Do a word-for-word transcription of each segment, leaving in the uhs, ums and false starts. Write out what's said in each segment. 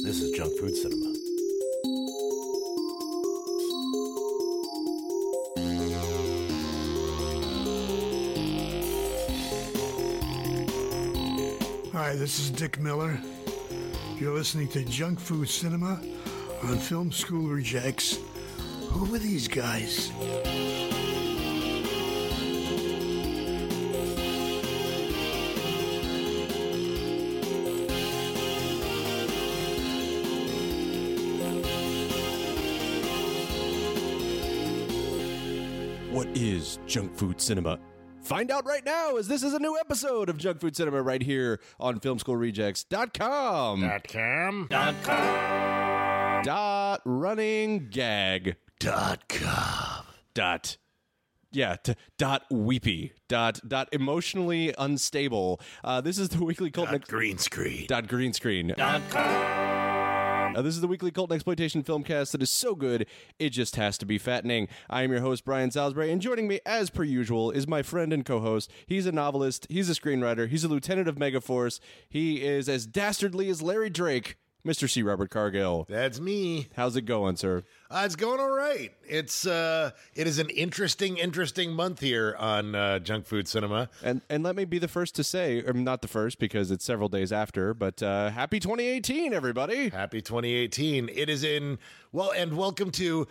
This is Junk Food Cinema. Hi, this is Dick Miller. You're listening to Junk Food Cinema on Film School Rejects. Who are these guys? What is Junk Food Cinema? Find out right now, as this is a new episode of Junk Food Cinema right here on film school rejects dot com. Dot com. Dot com. Dot running gag. Dot com. Dot. Yeah, t- dot weepy. Dot dot emotionally unstable. Uh, this is the weekly cult. Dot Nex- green screen. Dot green screen. Dot com. Uh, this is the weekly cult and exploitation film cast that is so good, it just has to be fattening. I am your host, Brian Salisbury, and joining me, as per usual, is my friend and co-host. He's a novelist, he's a screenwriter, he's a lieutenant of Megaforce, he is as dastardly as Larry Drake, Mister C. Robert Cargill. That's me. How's it going, sir? Uh, it's going all right. It's uh, it is an interesting, interesting month here on uh, Junk Food Cinema. And and let me be the first to say, or not the first because it's several days after, but uh, happy twenty eighteen, everybody. Happy twenty eighteen. It is in, well, and welcome to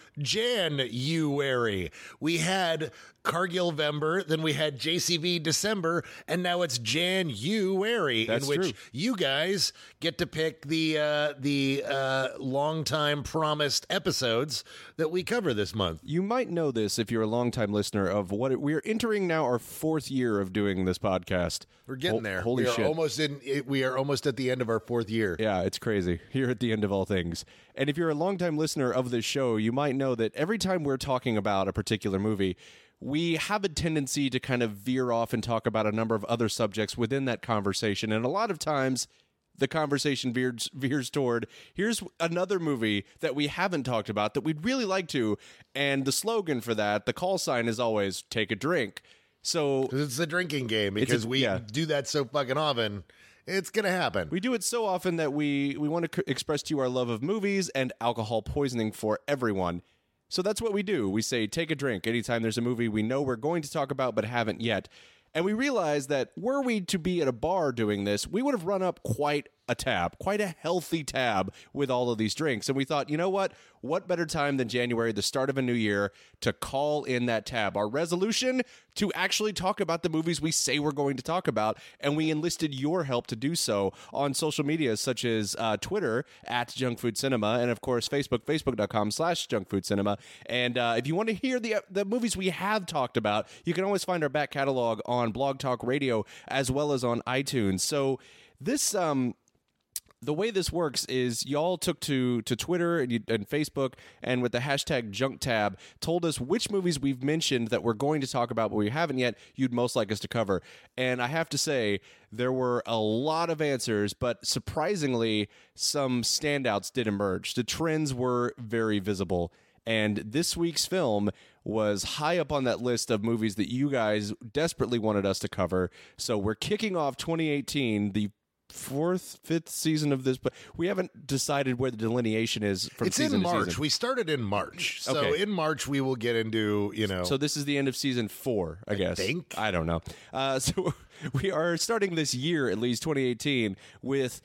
January. We had Cargill-vember, then we had J C V December, and now it's January, That's in which true. you guys get to pick the uh, the uh, long-time promised episodes that we cover this month. You might know this if you're a longtime listener of what it, we're entering now our fourth year of doing this podcast. We're getting Hol- there. Holy we are shit. almost in. We are almost at the end of our fourth year. Yeah, it's crazy. Here at the end of all things. And if you're a longtime listener of this show, you might know that every time we're talking about a particular movie, we have a tendency to kind of veer off and talk about a number of other subjects within that conversation. And a lot of times, the conversation veers, veers toward, here's another movie that we haven't talked about that we'd really like to. And the slogan for that, the call sign is always, take a drink. So 'Cause it's a drinking game because a- we yeah. do that so fucking often. It's going to happen. we do it so often that we, we want to c- express to you our love of movies and alcohol poisoning for everyone. So that's what we do. We say, take a drink anytime there's a movie we know we're going to talk about but haven't yet. And we realize that were we to be at a bar doing this, we would have run up quite a tab, quite a healthy tab with all of these drinks. And we thought, you know what? What better time than January, the start of a new year, to call in that tab? Our resolution to actually talk about the movies we say we're going to talk about. And we enlisted your help to do so on social media, such as uh, Twitter at Junk Food Cinema, and of course, Facebook, facebook.com slash Junk Food Cinema. And uh, if you want to hear the, the movies we have talked about, you can always find our back catalog on Blog Talk Radio as well as on iTunes. So this... um. The way this works is y'all took to, to Twitter and, you, and Facebook and with the hashtag Junk Tab told us which movies we've mentioned that we're going to talk about but we haven't yet you'd most like us to cover. And I have to say, there were a lot of answers, but surprisingly, some standouts did emerge. The trends were very visible. And this week's film was high up on that list of movies that you guys desperately wanted us to cover. So we're kicking off twenty eighteen, the fourth, fifth season of this, but we haven't decided where the delineation is from it's season in to March. season. We started in March. So Okay. in March, we will get into, you know. So this is the end of season four, I, guess. think. I don't know. Uh, so we are starting this year, at least twenty eighteen, with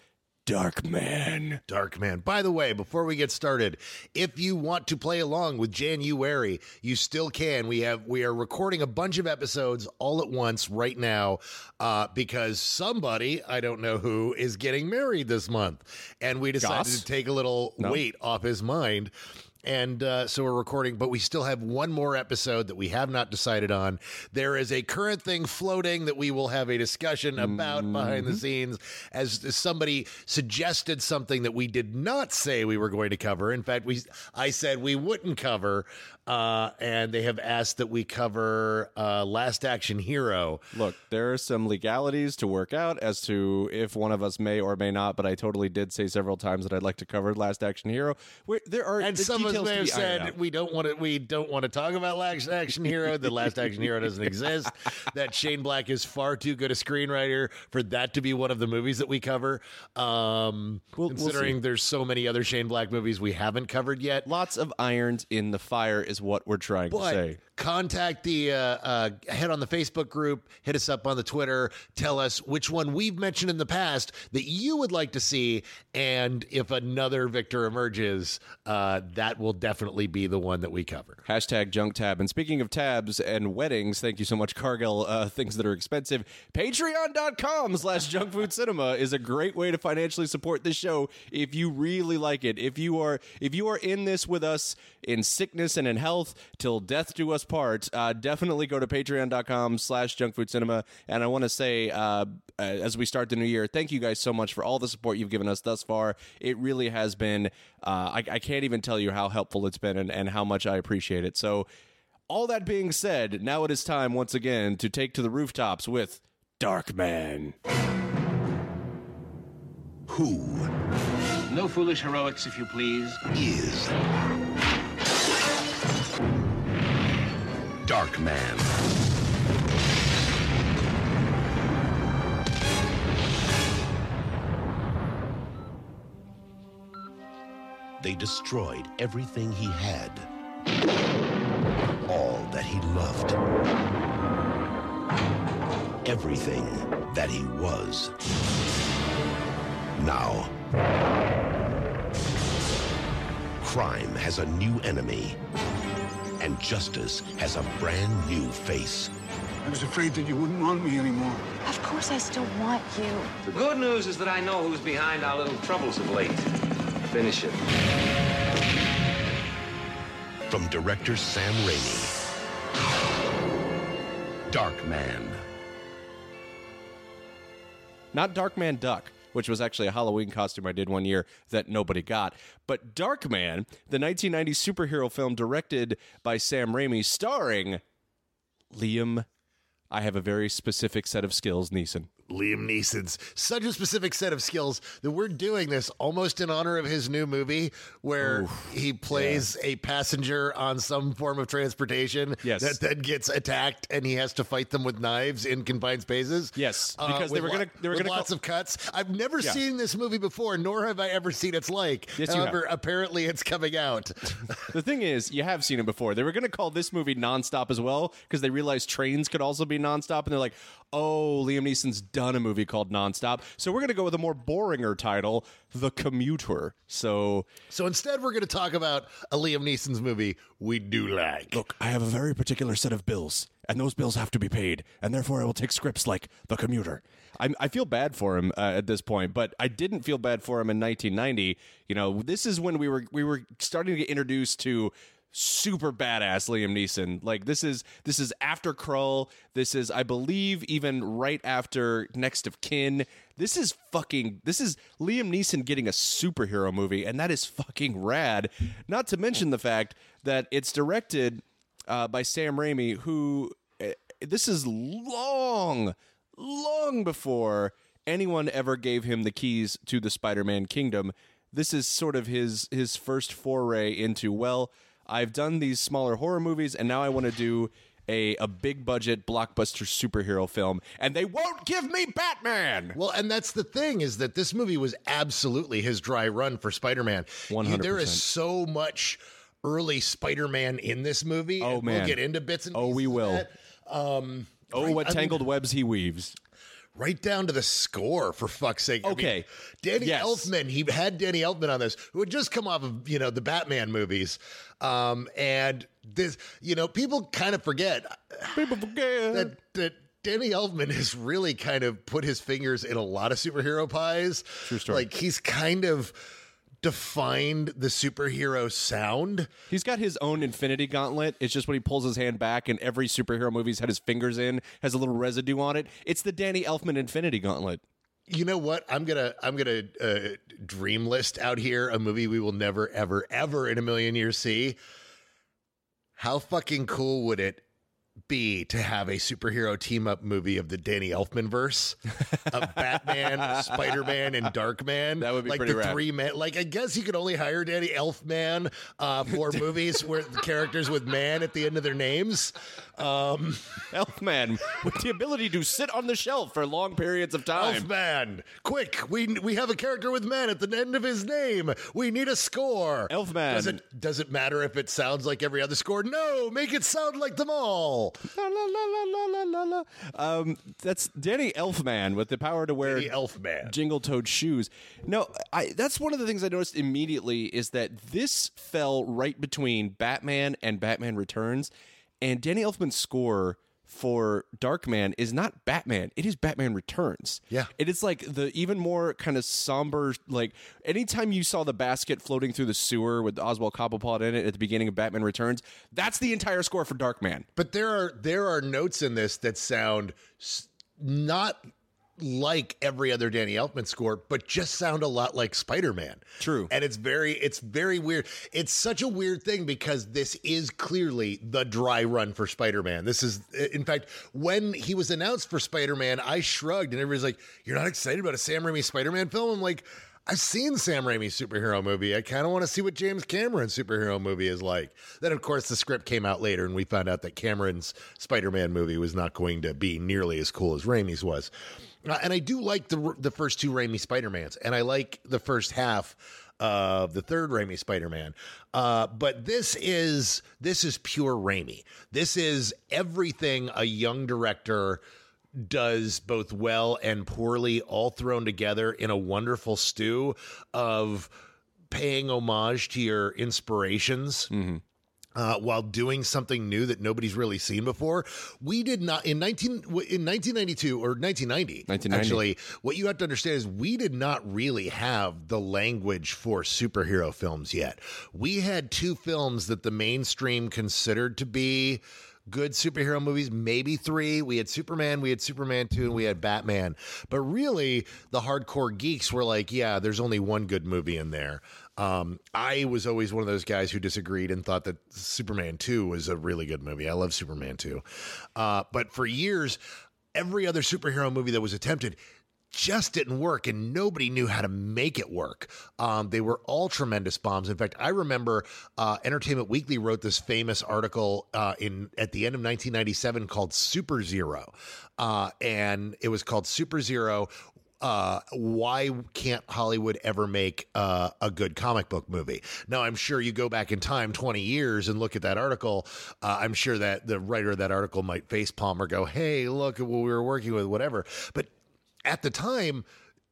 Darkman. Darkman. By the way, before we get started, if you want to play along with January, you still can. We have we are recording a bunch of episodes all at once right now uh, because somebody, I don't know who, is getting married this month. And we decided Goss? to take a little No. weight off his mind. And uh, so we're recording, but we still have one more episode that we have not decided on. There is a current thing floating that we will have a discussion about Mm-hmm. behind the scenes, as, as somebody suggested something that we did not say we were going to cover. In fact, we I said we wouldn't cover, uh, and they have asked that we cover uh, Last Action Hero. Look, there are some legalities to work out as to if one of us may or may not, but I totally did say several times that I'd like to cover Last Action Hero. Where there are And the some of us details may to have be ironed said out. we don't want to. We don't want to talk about Last Action Hero. The Last Action Hero doesn't exist. That Shane Black is far too good a screenwriter for that to be one of the movies that we cover. Um, We'll- we'll considering see. there's so many other Shane Black movies we haven't covered yet. Lots of irons in the fire is what we're trying to But say. contact the uh, uh, head on the Facebook group, hit us up on the Twitter, tell us which one we've mentioned in the past that you would like to see, and if another victor emerges, uh, that will definitely be the one that we cover. Hashtag junk tab. And speaking of tabs and weddings, thank you so much, Cargill. Uh, things that are expensive. Patreon.com slash junk food cinema is a great way to financially support this show if you really like it. If you are if you are in this with us in sickness and in health till death do us part, uh, definitely go to patreon.com slash junk food cinema. And I want to say, uh, as we start the new year, thank you guys so much for all the support you've given us thus far. It really has been, uh, I, I can't even tell you how helpful it's been and, and how much I appreciate it. So all that being said, now it is time once again to take to the rooftops with Darkman. Who No foolish heroics, if you please. is Darkman? They destroyed everything he had, all that he loved, everything that he was. Now, crime has a new enemy, and justice has a brand new face. I was afraid that you wouldn't want me anymore. Of course I still want you. The good news is that I know who's behind our little troubles of late. Finish it. From director Sam Raimi, Darkman. Not Darkman Duck, which was actually a Halloween costume I did one year that nobody got. But Darkman, the nineteen ninety superhero film directed by Sam Raimi, starring Liam, I have a very specific set of skills, Neeson. Liam Neeson's such a specific set of skills that we're doing this almost in honor of his new movie where he plays a passenger on some form of transportation Yes. that then gets attacked and he has to fight them with knives in confined spaces. Yes, Uh, because they with were gonna- lo- they were with gonna lots call- of cuts. I've never Yeah. seen this movie before, nor have I ever seen its like. Yes, you However, have. apparently it's coming out. The thing is, you have seen it before. They were going to call this movie Nonstop as well because they realized trains could also be nonstop, and they're like, oh, Liam Neeson's done a movie called Nonstop, so we're going to go with a more boringer title, The Commuter. So, So instead, we're going to talk about a Liam Neeson's movie we do like. look, I have a very particular set of bills, and those bills have to be paid, and therefore I will take scripts like The Commuter. I, I feel bad for him uh, at this point, but I didn't feel bad for him in nineteen ninety. You know, this is when we were we were starting to get introduced to super badass Liam Neeson. Like this is this is after Krull. This is, I believe, even right after Next of Kin. This is fucking. This is Liam Neeson getting a superhero movie, and that is fucking rad. Not to mention the fact that it's directed uh, by Sam Raimi, who uh, this is long, long before anyone ever gave him the keys to the Spider-Man kingdom. This is sort of his his first foray into, well, I've done these smaller horror movies, and now I want to do a, a big budget blockbuster superhero film, and they won't give me Batman. Well, and that's the thing is that this movie was absolutely his dry run for Spider-Man. one hundred percent. There is so much early Spider-Man in this movie. Oh, and man. We'll get into bits and Oh, pieces we of will. that. Um, Oh, right- what I mean, tangled webs he weaves. right down to the score, for fuck's sake. I mean, Okay. Danny Yes. Elfman, he had Danny Elfman on this, who had just come off of, you know, the Batman movies. Um, and this, you know, people kind of forget People forget. that, that Danny Elfman has really kind of put his fingers in a lot of superhero pies. True story. Like he's kind of defined the superhero sound. He's got his own Infinity Gauntlet. It's just when he pulls his hand back and every superhero movie he's had his fingers in has a little residue on it. It's the Danny Elfman Infinity Gauntlet. You know what? I'm gonna I'm gonna uh, dream list out here a movie we will never ever ever in a million years see. How fucking cool would it be to have a superhero team up movie of the Danny Elfman verse of Batman, Spider-Man, and Darkman? That would be like pretty the rad. three men. Like, I guess you could only hire Danny Elfman uh, for movies where the characters with man at the end of their names. Um, Elfman with the ability to sit on the shelf for long periods of time. Elfman, quick! We we have a character with man at the end of his name. We need a score. Elfman. Does it does it matter if it sounds like every other score? No, make it sound like them all. La, la, la, la, la, la, la. Um, that's Danny Elfman with the power to wear Danny Elfman. jingle-toed shoes. No, I, that's one of the things I noticed immediately is that this fell right between Batman and Batman Returns, and Danny Elfman's score for Darkman is not Batman, it is Batman Returns. Yeah. It is like the even more kind of somber, like anytime you saw the basket floating through the sewer with Oswald Cobblepot in it at the beginning of Batman Returns, that's the entire score for Darkman. But there are there are notes in this that sound s- not like every other Danny Elfman score, but just sound a lot like Spider-Man. True. And it's very it's very weird. It's such a weird thing because this is clearly the dry run for Spider-Man. This is, in fact, when he was announced for Spider-Man, I shrugged and everybody's like, "You're not excited about a Sam Raimi Spider-Man film?" I'm like, I've seen Sam Raimi's superhero movie. I kind of want to see what James Cameron's superhero movie is like. Then, of course, the script came out later, and we found out that Cameron's Spider-Man movie was not going to be nearly as cool as Raimi's was. Uh, and I do like the the first two Raimi Spider-Mans, and I like the first half of the third Raimi Spider-Man. Uh, but this is this is pure Raimi. This is everything a young director does both well and poorly, all thrown together in a wonderful stew of paying homage to your inspirations. Mm-hmm. Uh, while doing something new that nobody's really seen before. We did not in nineteen in nineteen ninety-two or nineteen ninety, nineteen ninety. Actually, what you have to understand is we did not really have the language for superhero films yet. We had two films that the mainstream considered to be good superhero movies, maybe three. We had Superman, we had Superman two, and we had Batman. But really, the hardcore geeks were like, yeah, there's only one good movie in there. Um, I was always one of those guys who disagreed and thought that Superman two was a really good movie. I love Superman two. Uh, but for years, every other superhero movie that was attempted just didn't work, and nobody knew how to make it work. Um, they were all tremendous bombs. In fact, I remember uh, Entertainment Weekly wrote this famous article uh, in at the end of nineteen ninety-seven called Super Zero, uh, and it was called Super Zero. Uh, why can't Hollywood ever make uh, a good comic book movie? Now, I'm sure you go back in time twenty years and look at that article. Uh, I'm sure that the writer of that article might facepalm or go, hey, look at what we were working with, whatever. But at the time,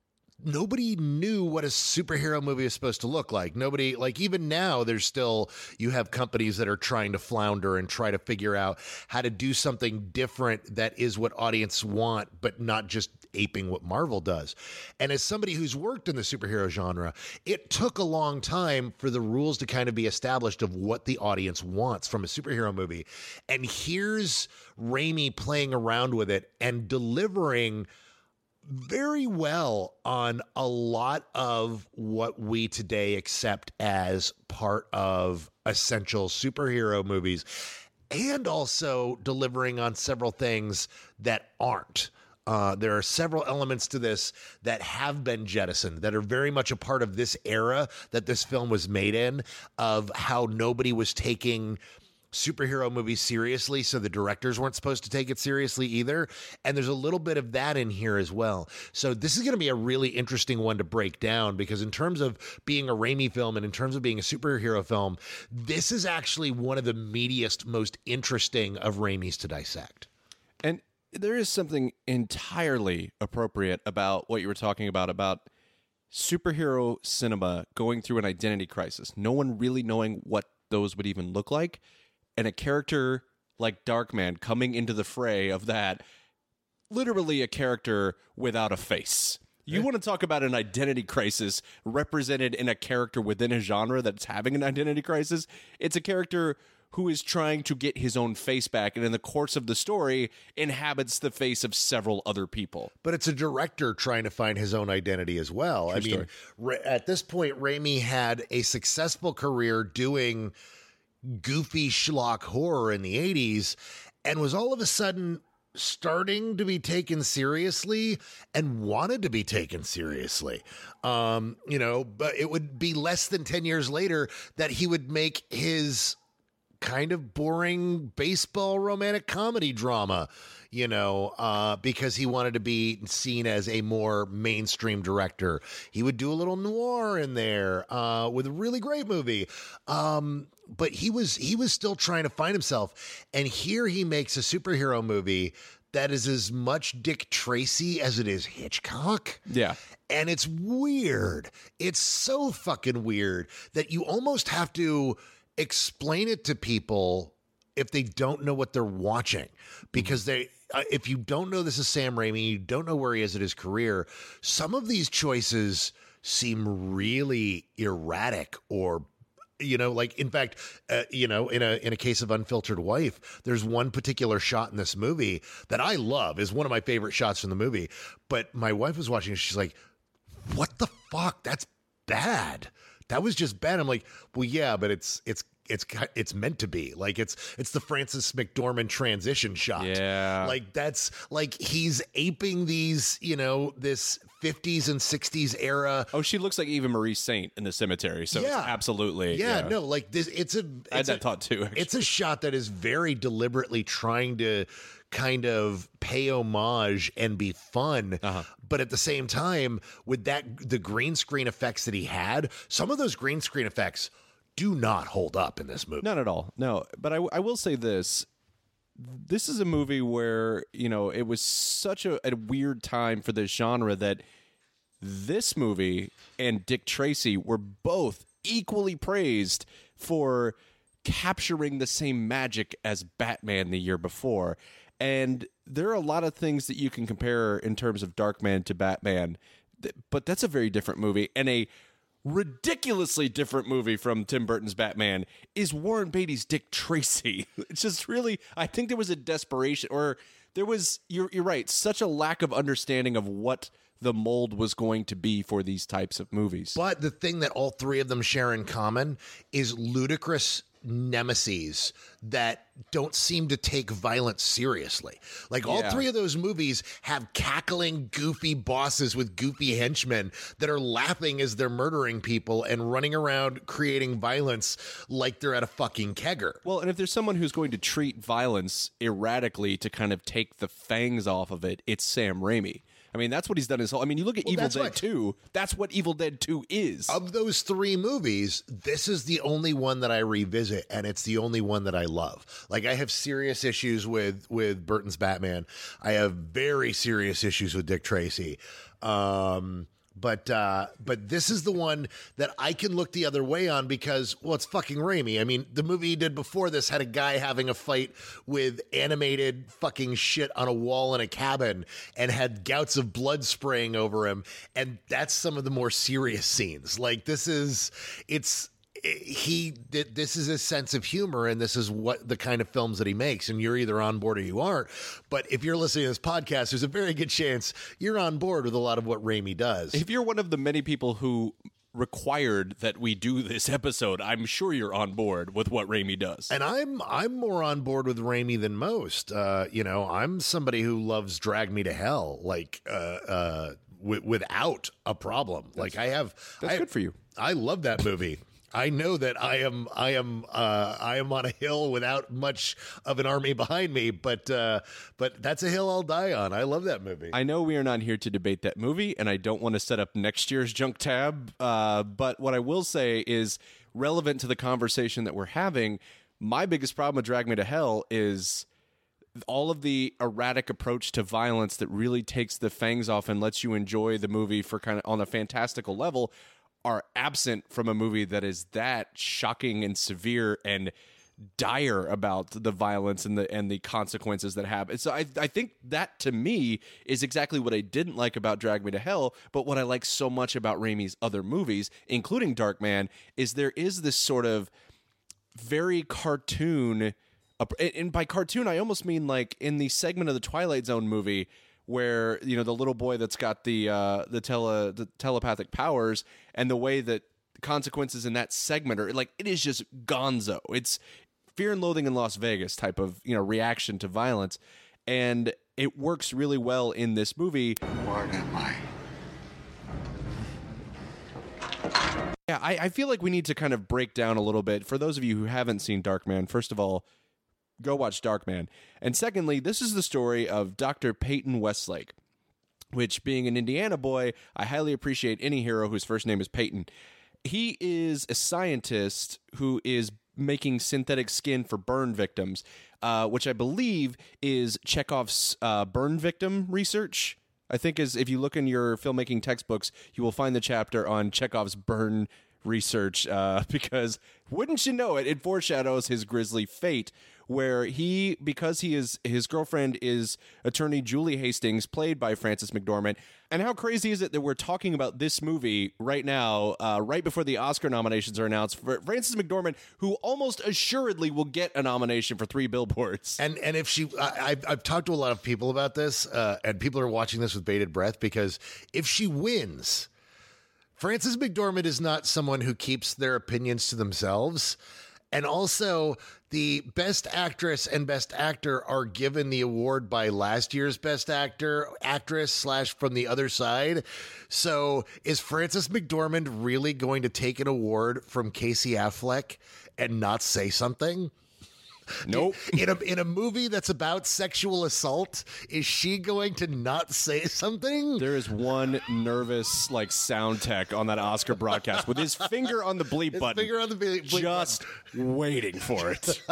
nobody knew what a superhero movie is supposed to look like. Nobody, like even now, there's still, you have companies that are trying to flounder and try to figure out how to do something different that is what audience want, but not just aping what Marvel does. And as somebody who's worked in the superhero genre, it took a long time for the rules to kind of be established of what the audience wants from a superhero movie. And here's Raimi playing around with it and delivering very well on a lot of what we today accept as part of essential superhero movies, and also delivering on several things that aren't. Uh, there are several elements to this that have been jettisoned, that are very much a part of this era that this film was made in, of how nobody was taking superhero movies seriously, so the directors weren't supposed to take it seriously either. And there's a little bit of that in here as well. So this is going to be a really interesting one to break down, because in terms of being a Raimi film and in terms of being a superhero film, this is actually one of the meatiest, most interesting of Raimi's to dissect. And there is something entirely appropriate about what you were talking about, about superhero cinema going through an identity crisis. No one really knowing what those would even look like. And a character like Darkman coming into the fray of that, literally a character without a face. You want to talk about an identity crisis represented in a character within a genre that's having an identity crisis? It's a character who is trying to get his own face back, and in the course of the story, inhabits the face of several other people. But it's a director trying to find his own identity as well. True I mean, Ra- at this point, Raimi had a successful career doing goofy schlock horror in the eighties and was all of a sudden starting to be taken seriously and wanted to be taken seriously. Um, you know, but it would be less than ten years later that he would make his kind of boring baseball romantic comedy drama, you know, uh, because he wanted to be seen as a more mainstream director. He would do a little noir in there uh, with a really great movie. Um, but he was he was still trying to find himself. And here he makes a superhero movie that is as much Dick Tracy as it is Hitchcock. Yeah. And it's weird. It's so fucking weird that you almost have to explain it to people if they don't know what they're watching, because they uh, if you don't know this is Sam Raimi, you don't know where he is in his career, some of these choices seem really erratic or, you know, like, in fact, uh, you know, in a in a case of Unfiltered Wife, there's one particular shot in this movie that I love, is one of my favorite shots from the movie. But my wife was watching it, she's like, what the fuck? That's bad. That was just bad. I'm like, well, yeah, but it's it's it's it's meant to be. Like, it's it's the Frances McDormand transition shot. Yeah. Like, that's like he's aping these, you know, this fifties and sixties era. Oh, she looks like Eva Marie Saint in The Cemetery. So Yeah. it's absolutely. Yeah, Yeah, no, like this. It's a. I had It's that a, thought too. Actually. It's a shot that is very deliberately trying to kind of pay homage and be fun, Uh-huh. but at the same time, with that the green screen effects that he had, some of those green screen effects do not hold up in this movie. Not at all. No, but I, I will say this. This is a movie where, you know, it was such a, a weird time for this genre that this movie and Dick Tracy were both equally praised for capturing the same magic as Batman the year before. And there are a lot of things that you can compare in terms of Darkman to Batman, th- but that's a very different movie. And a ridiculously different movie from Tim Burton's Batman is Warren Beatty's Dick Tracy. It's just really, I think there was a desperation, or there was, you're, you're right, such a lack of understanding of what the mold was going to be for these types of movies. But the thing that all three of them share in common is ludicrous nemesis that don't seem to take violence seriously. Like, all Yeah. three of those movies have cackling, goofy bosses with goofy henchmen that are laughing as they're murdering people and running around creating violence like they're at a fucking kegger. Well, and if there's someone who's going to treat violence erratically to kind of take the fangs off of it, it's Sam Raimi. I mean, that's what he's done his whole... I mean, you look at Well, Evil that's Dead what- two, that's what Evil Dead two is. Of those three movies, this is the only one that I revisit, and it's the only one that I love. Like, I have serious issues with with Burton's Batman. I have very serious issues with Dick Tracy. Um, but uh, but this is the one that I can look the other way on because, well, it's fucking Raimi. I mean, the movie he did before this had a guy having a fight with animated fucking shit on a wall in a cabin and had gouts of blood spraying over him. And that's some of the more serious scenes. Like, this is, it's, he did, this is his sense of humor, and this is what the kind of films that he makes, and you're either on board or you aren't. But if you're listening to this podcast, there's a very good chance you're on board with a lot of what Raimi does. If you're one of the many people who required that we do this episode, I'm sure you're on board with what Raimi does. And I'm I'm more on board with Raimi than most. Uh, you know, I'm somebody who loves Drag Me to Hell, like uh, uh, w- without a problem. Like, I have. That's I, good for you. I love that movie. I know that I am I am uh, I am on a hill without much of an army behind me, but uh, but that's a hill I'll die on. I love that movie. I know we are not here to debate that movie, and I don't want to set up next year's junk tab, uh, but what I will say is relevant to the conversation that we're having. My biggest problem with Drag Me to Hell is all of the erratic approach to violence that really takes the fangs off and lets you enjoy the movie for kind of on a fantastical level are absent from a movie that is that shocking and severe and dire about the violence and the and the consequences that happen. So I I think that, to me, is exactly what I didn't like about Drag Me to Hell, but what I like so much about Raimi's other movies, including Darkman, is there is this sort of very cartoon, and by cartoon I almost mean like in the segment of the Twilight Zone movie where, you know, the little boy that's got the uh, the tele the telepathic powers, and the way that consequences in that segment are like it is just gonzo. It's Fear and Loathing in Las Vegas type of, you know, reaction to violence, and it works really well in this movie. What am I? Yeah, I, I feel like we need to kind of break down a little bit. For those of you who haven't seen Darkman, first of all, go watch Darkman. And secondly, this is the story of Doctor Peyton Westlake, which, being an Indiana boy, I highly appreciate any hero whose first name is Peyton. He is a scientist who is making synthetic skin for burn victims, uh, which I believe is Chekhov's uh, burn victim research. I think is if you look in your filmmaking textbooks, you will find the chapter on Chekhov's burn research, uh, because wouldn't you know it, it foreshadows his grisly fate, where he, because he is his girlfriend is attorney Julie Hastings, played by Frances McDormand. And how crazy is it that we're talking about this movie right now, uh, right before the Oscar nominations are announced for Frances McDormand, who almost assuredly will get a nomination for Three Billboards. And and if she, I, I've, I've talked to a lot of people about this, uh, and people are watching this with bated breath, because if she wins, Frances McDormand is not someone who keeps their opinions to themselves. And also, the Best Actress and Best Actor are given the award by last year's Best Actor, Actress, slash from the other side. So is Frances McDormand really going to take an award from Casey Affleck and not say something? Nope. In a in a movie that's about sexual assault, is she going to not say something? There is one nervous, like, sound tech on that Oscar broadcast with his finger on the bleep His button. finger on the bleep button. Just waiting for it.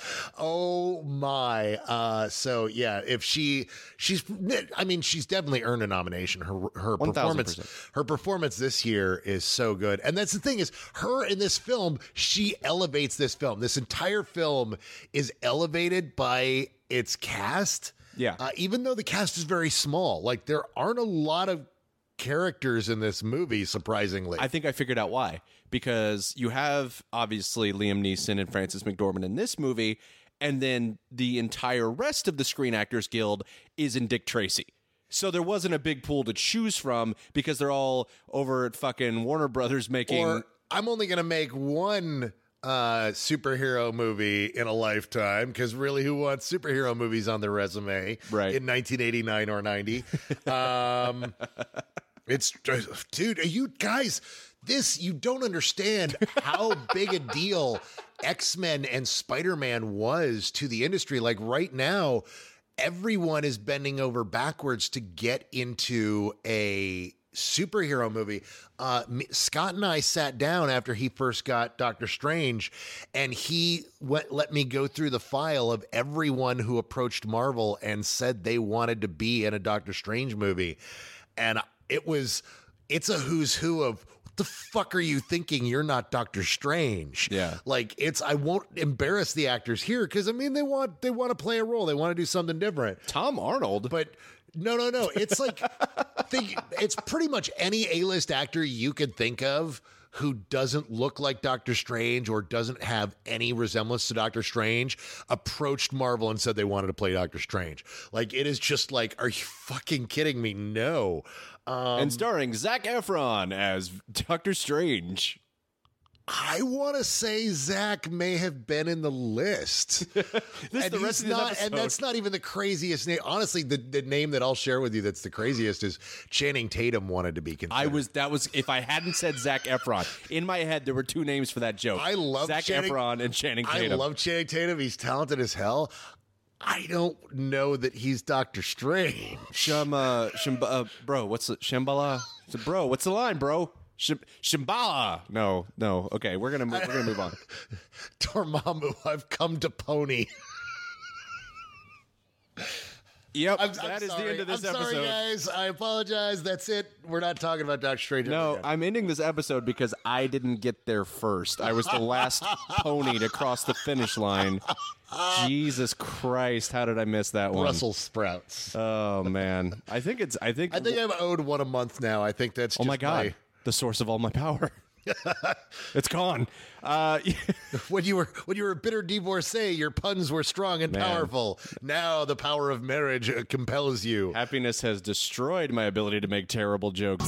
Oh my. Uh, so yeah, if she she's I mean, she's definitely earned a nomination. Her her one thousand performance percent. her performance this year is so good. And that's the thing, is her in this film, she elevates this film. This entire film is elevated by its cast. Yeah. Uh, even though the cast is very small, like there aren't a lot of characters in this movie, surprisingly. I think I figured out why. Because you have, obviously, Liam Neeson and Frances McDormand in this movie, and then the entire rest of the Screen Actors Guild is in Dick Tracy. So there wasn't a big pool to choose from because they're all over at fucking Warner Brothers making... Or I'm only going to make one uh, superhero movie in a lifetime, because really, who wants superhero movies on their resume Right. in nineteen eighty-nine or ninety? Um, it's, dude, you guys, this, you don't understand how big a deal X-Men and Spider-Man was to the industry. Like right now, everyone is bending over backwards to get into a superhero movie. Uh, me- Scott and I sat down after he first got Doctor Strange, and he went, let me go through the file of everyone who approached Marvel and said they wanted to be in a Doctor Strange movie. And it was, it's a who's who of, what the fuck are you thinking? You're not Doctor Strange. Yeah. Like it's, I won't embarrass the actors here, because I mean, they want, they want to play a role. They want to do something different. Tom Arnold. But no, no, no. It's like, think, it's pretty much any A-list actor you could think of who doesn't look like Doctor Strange or doesn't have any resemblance to Doctor Strange approached Marvel and said they wanted to play Doctor Strange. Like, it is just like, are you fucking kidding me? No. Um, and starring Zac Efron as Doctor Strange. I want to say Zach may have been in the list. This and is the rest he's of this not, episode. and that's not even the craziest name. Honestly, the, the name that I'll share with you that's the craziest is Channing Tatum wanted to be considered. I was that was if I hadn't said Zac Efron in my head, there were two names for that joke. I love Zac Channing- Efron and Channing I Tatum. love Channing Tatum. He's talented as hell. I don't know that he's Doctor Strange. Shum, uh, Shim, uh, bro, what's the Shambhala? It's a bro. What's the line, bro? Shim, Shambhala. No, no. Okay, we're gonna move, we're gonna move on. Dormammu, I've come to pony. Yep, I'm, that I'm is sorry. the end of this I'm episode. sorry, guys. I apologize. That's it. We're not talking about Doctor Strange. No, again. I'm ending this episode because I didn't get there first. I was the last pony to cross the finish line. Jesus Christ, how did I miss that one? Brussels sprouts. Oh man, I think it's. I think. I think I'm owed one a month now. I think that's. oh Just my god, the source of all my power. It's gone. Uh, When you were when you were a bitter divorcee, your puns were strong and Man. powerful. Now the power of marriage uh, compels you. happiness has destroyed my ability to make terrible jokes.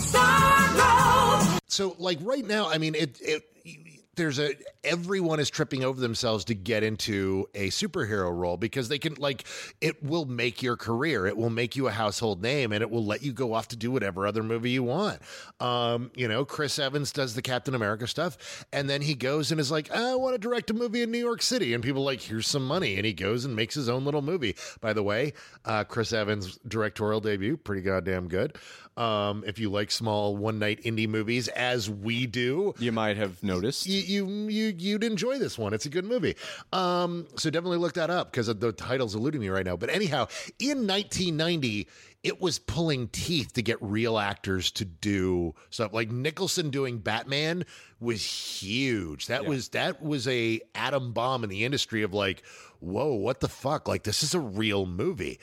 So, like right now, I mean, it it there's a everyone is tripping over themselves to get into a superhero role because they can like it will make your career, it will make you a household name, and it will let you go off to do whatever other movie you want. Um, you know, Chris Evans does the Captain America stuff, and then he goes and is like, I want to direct a movie in New York City, and people are like, here's some money, and he goes and makes his own little movie. By the way, uh, Chris Evans' directorial debut, pretty goddamn good. Um, if you like small one night indie movies, as we do, You might have noticed. you, you you you'd enjoy this one. It's a good movie. Um, so definitely look that up because the title's eluding me right now. But anyhow, in nineteen ninety, it was pulling teeth to get real actors to do stuff. Like Nicholson doing Batman was huge. That Yeah. was that was a atom bomb in the industry of like, whoa, what the fuck? Like this is a real movie.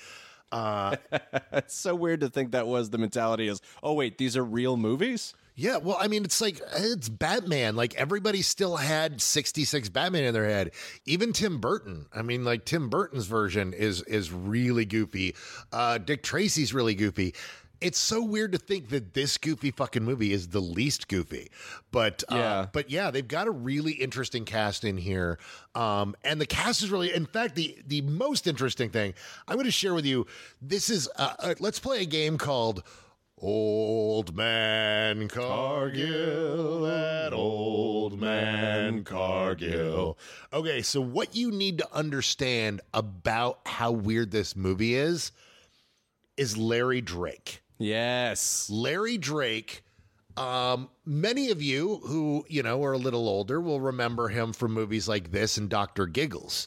It's so weird to think that was the mentality is, oh, wait, these are real movies? Yeah, well, I mean, it's like, it's Batman. Like, everybody still had sixty-six Batman in their head. Even Tim Burton. I mean, like, Tim Burton's version is is really goofy. Uh, Dick Tracy's really goofy. It's so weird to think that this goofy fucking movie is the least goofy. But, uh, Yeah. but yeah, they've got a really interesting cast in here. Um, and the cast is really, in fact, the, the most interesting thing I'm going to share with you, this is, uh, uh, let's play a game called Old Man Cargill, that old man Cargill. Okay, so what you need to understand about how weird this movie is, is Larry Drake. Yes. Larry Drake, um, many of you who, you know, are a little older will remember him from movies like this and Doctor Giggles.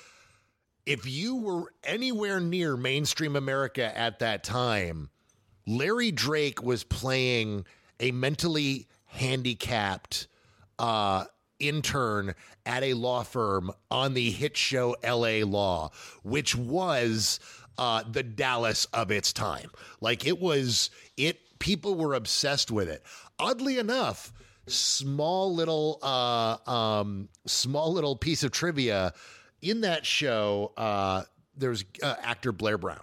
If you were anywhere near mainstream America at that time, Larry Drake was playing a mentally handicapped uh, intern at a law firm on the hit show L A Law, which was uh, the Dallas of its time. Like it was, it people were obsessed with it. Oddly enough, small little, uh, um, small little piece of trivia in that show. Uh, there's uh, actor Blair Brown.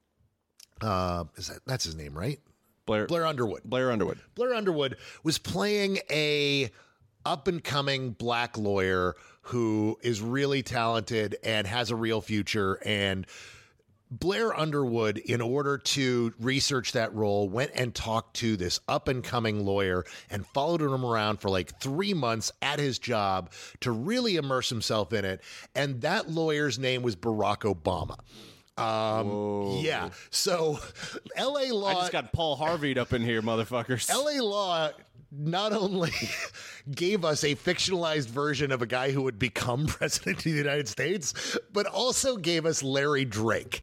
Uh, is that that's his name, right? Blair, Blair Underwood. Blair Underwood. Blair Underwood was playing a up and coming black lawyer who is really talented and has a real future. And Blair Underwood, in order to research that role, went and talked to this up and coming lawyer and followed him around for like three months at his job to really immerse himself in it. And that lawyer's name was Barack Obama. Um, yeah. So L A Law. I just got Paul Harvey'd up in here, motherfuckers. L A Law not only gave us a fictionalized version of a guy who would become president of the United States, but also gave us Larry Drake,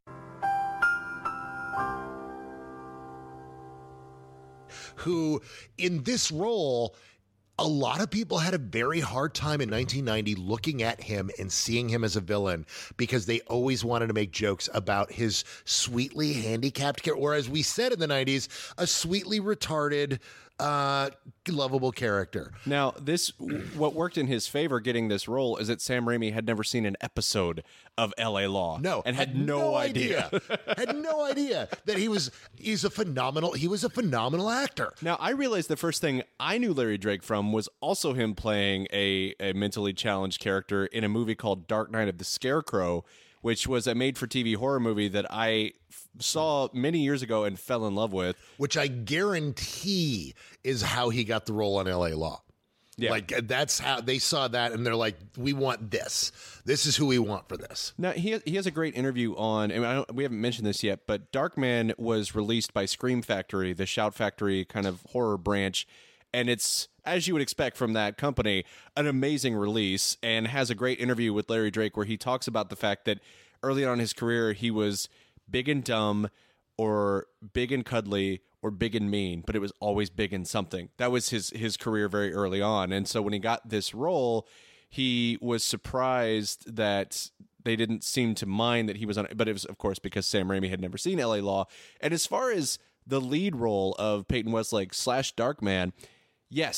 who in this role, a lot of people had a very hard time in nineteen ninety looking at him and seeing him as a villain because they always wanted to make jokes about his sweetly handicapped character, or as we said in the nineties, a sweetly retarded, uh, lovable character. Now, this what worked in his favor getting this role is that Sam Raimi had never seen an episode of L A Law. No, and had, no, idea. had no idea that he was he's a phenomenal he was a phenomenal actor. Now, I realized the first thing I knew Larry Drake from was also him playing a, a mentally challenged character in a movie called Dark Knight of the Scarecrow, which was a made-for-T V horror movie that I f- saw many years ago and fell in love with. Which I guarantee is how he got the role on L A Law. Yeah. Like that's how they saw that and they're like, we want this. This is who we want for this. Now, he has, he has a great interview on, and I don't, we haven't mentioned this yet, but Darkman was released by Scream Factory, the Shout Factory kind of horror branch, and it's, as you would expect from that company, an amazing release, and has a great interview with Larry Drake where he talks about the fact that early on in his career, he was big and dumb, or big and cuddly, or big and mean, but it was always big and something. That was his his career very early on. And so when he got this role, he was surprised that they didn't seem to mind that he was on it. But it was, of course, because Sam Raimi had never seen L A Law. And as far as the lead role of Peyton Westlake slash Darkman, yes,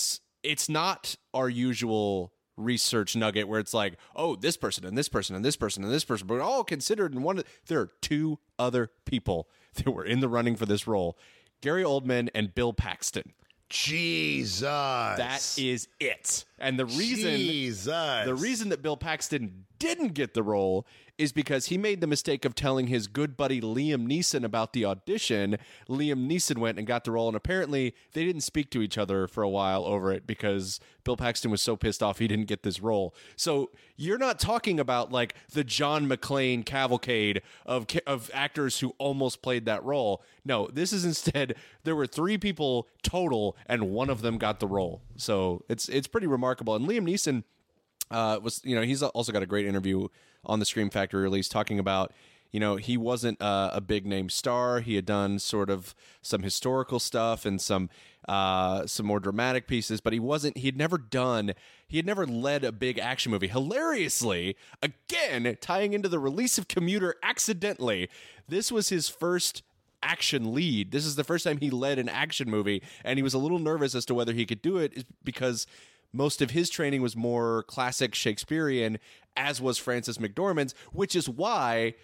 it's not our usual research nugget where it's like, oh, this person and this person and this person and this person, but all considered in one. There are two other people that were in the running for this role, Gary Oldman and Bill Paxton. Jesus. That is it. And the reason Jesus. the reason that Bill Paxton didn't get the role is because he made the mistake of telling his good buddy Liam Neeson about the audition. Liam Neeson went and got the role, and apparently they didn't speak to each other for a while over it because Bill Paxton was so pissed off he didn't get this role. So you're not talking about like the John McClane cavalcade of of actors who almost played that role. No, this is instead there were three people total, and one of them got the role. So it's it's pretty remarkable. And Liam Neeson uh, was, you know, he's also got a great interview on the Scream Factory release talking about, you know, he wasn't uh, a big name star. He had done sort of some historical stuff and some uh, some more dramatic pieces, but he wasn't, he had never done, he had never led a big action movie. Hilariously, again, tying into the release of Commuter accidentally, this was his first action lead. This is the first time he led an action movie, and he was a little nervous as to whether he could do it because most of his training was more classic Shakespearean, as was Frances McDormand's, which is why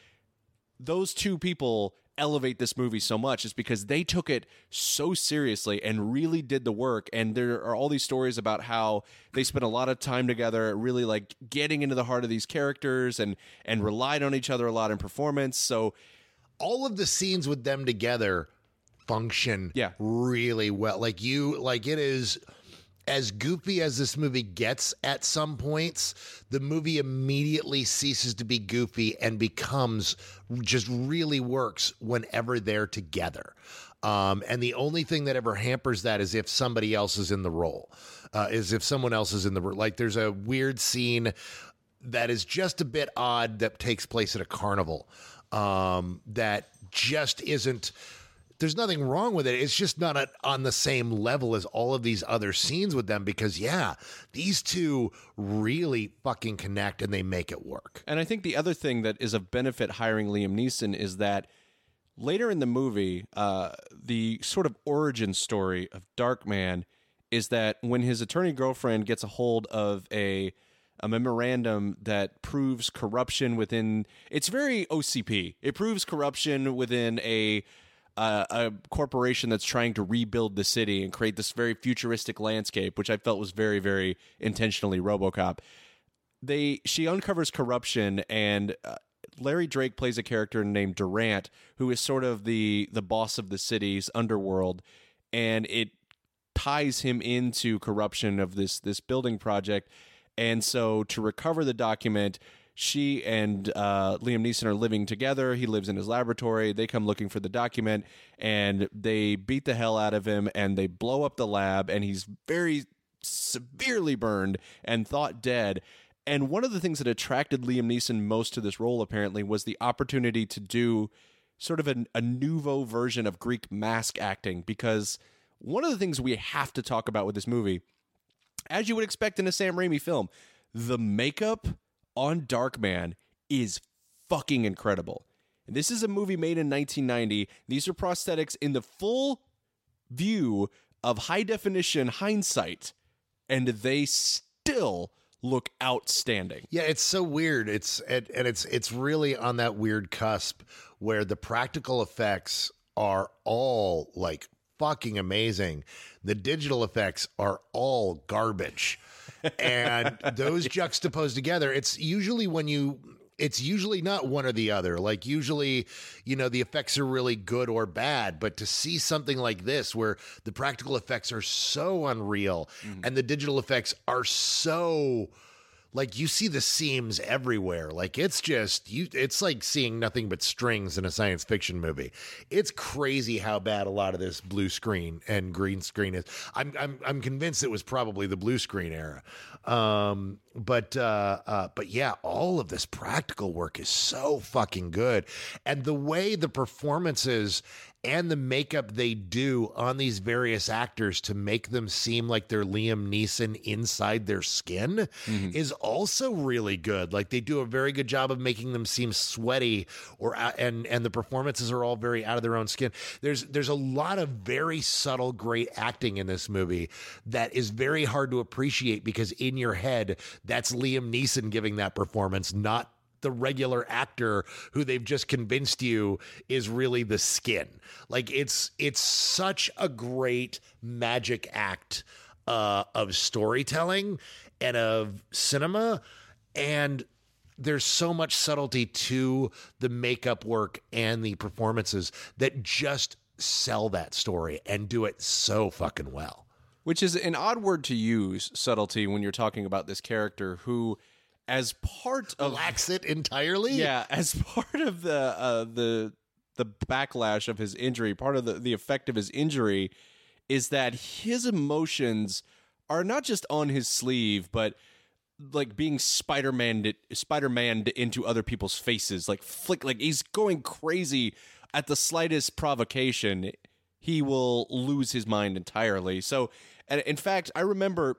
those two people elevate this movie so much, is because they took it so seriously and really did the work. And there are all these stories about how they spent a lot of time together, really like getting into the heart of these characters and and relied on each other a lot in performance. So all of the scenes with them together function yeah. really well. Like you, like it is as goofy as this movie gets at some points, the movie immediately ceases to be goofy and becomes just really works whenever they're together. Um, and the only thing that ever hampers that is if somebody else is in the role, uh, is if someone else is in the role. Like there's a weird scene that is just a bit odd that takes place at a carnival um, that just isn't. There's nothing wrong with it. It's just not a, on the same level as all of these other scenes with them because, yeah, these two really fucking connect and they make it work. And I think the other thing that is of benefit hiring Liam Neeson is that later in the movie, uh, the sort of origin story of Darkman is that when his attorney girlfriend gets a hold of a a memorandum that proves corruption within, it's very O C P. It proves corruption within a Uh, a corporation that's trying to rebuild the city and create this very futuristic landscape, which I felt was very, very intentionally RoboCop. They she uncovers corruption, and uh, Larry Drake plays a character named Durant, who is sort of the the boss of the city's underworld, and it ties him into corruption of this this building project. And so, to recover the document, she and uh, Liam Neeson are living together. He lives in his laboratory. They come looking for the document, and they beat the hell out of him, and they blow up the lab, and he's very severely burned and thought dead. And one of the things that attracted Liam Neeson most to this role, apparently, was the opportunity to do sort of an, a nouveau version of Greek mask acting, because one of the things we have to talk about with this movie, as you would expect in a Sam Raimi film, the makeup on Darkman is fucking incredible. And this is a movie made in nineteen ninety. These are prosthetics in the full view of high definition hindsight, and they still look outstanding. Yeah, it's so weird. It's and, and it's it's really on that weird cusp where the practical effects are all like fucking amazing. The digital effects are all garbage. And those juxtaposed together, it's usually when you, it's usually not one or the other. Like usually, you know, the effects are really good or bad, but to see something like this where the practical effects are so unreal mm. and the digital effects are so, like you see the seams everywhere. Like it's just, you. It's like seeing nothing but strings in a science fiction movie. It's crazy how bad a lot of this blue screen and green screen is. I'm I'm I'm convinced it was probably the blue screen era. Um, but uh, uh, but yeah, all of this practical work is so fucking good, and the way the performances and the makeup they do on these various actors to make them seem like they're Liam Neeson inside their skin mm-hmm. is also really good. Like they do a very good job of making them seem sweaty, or and and the performances are all very out of their own skin. There's there's a lot of very subtle, great acting in this movie that is very hard to appreciate because in your head, that's Liam Neeson giving that performance, not the regular actor who they've just convinced you is really the skin. Like it's it's such a great magic act uh, of storytelling and of cinema, and there's so much subtlety to the makeup work and the performances that just sell that story and do it so fucking well. Which is an odd word to use, subtlety, when you're talking about this character who, as part of lacks it entirely. Yeah, as part of the uh, the the backlash of his injury, part of the, the effect of his injury is that his emotions are not just on his sleeve, but like being Spider-Man Spider-Man into other people's faces, like flick, like he's going crazy at the slightest provocation. He will lose his mind entirely. So, and in fact, I remember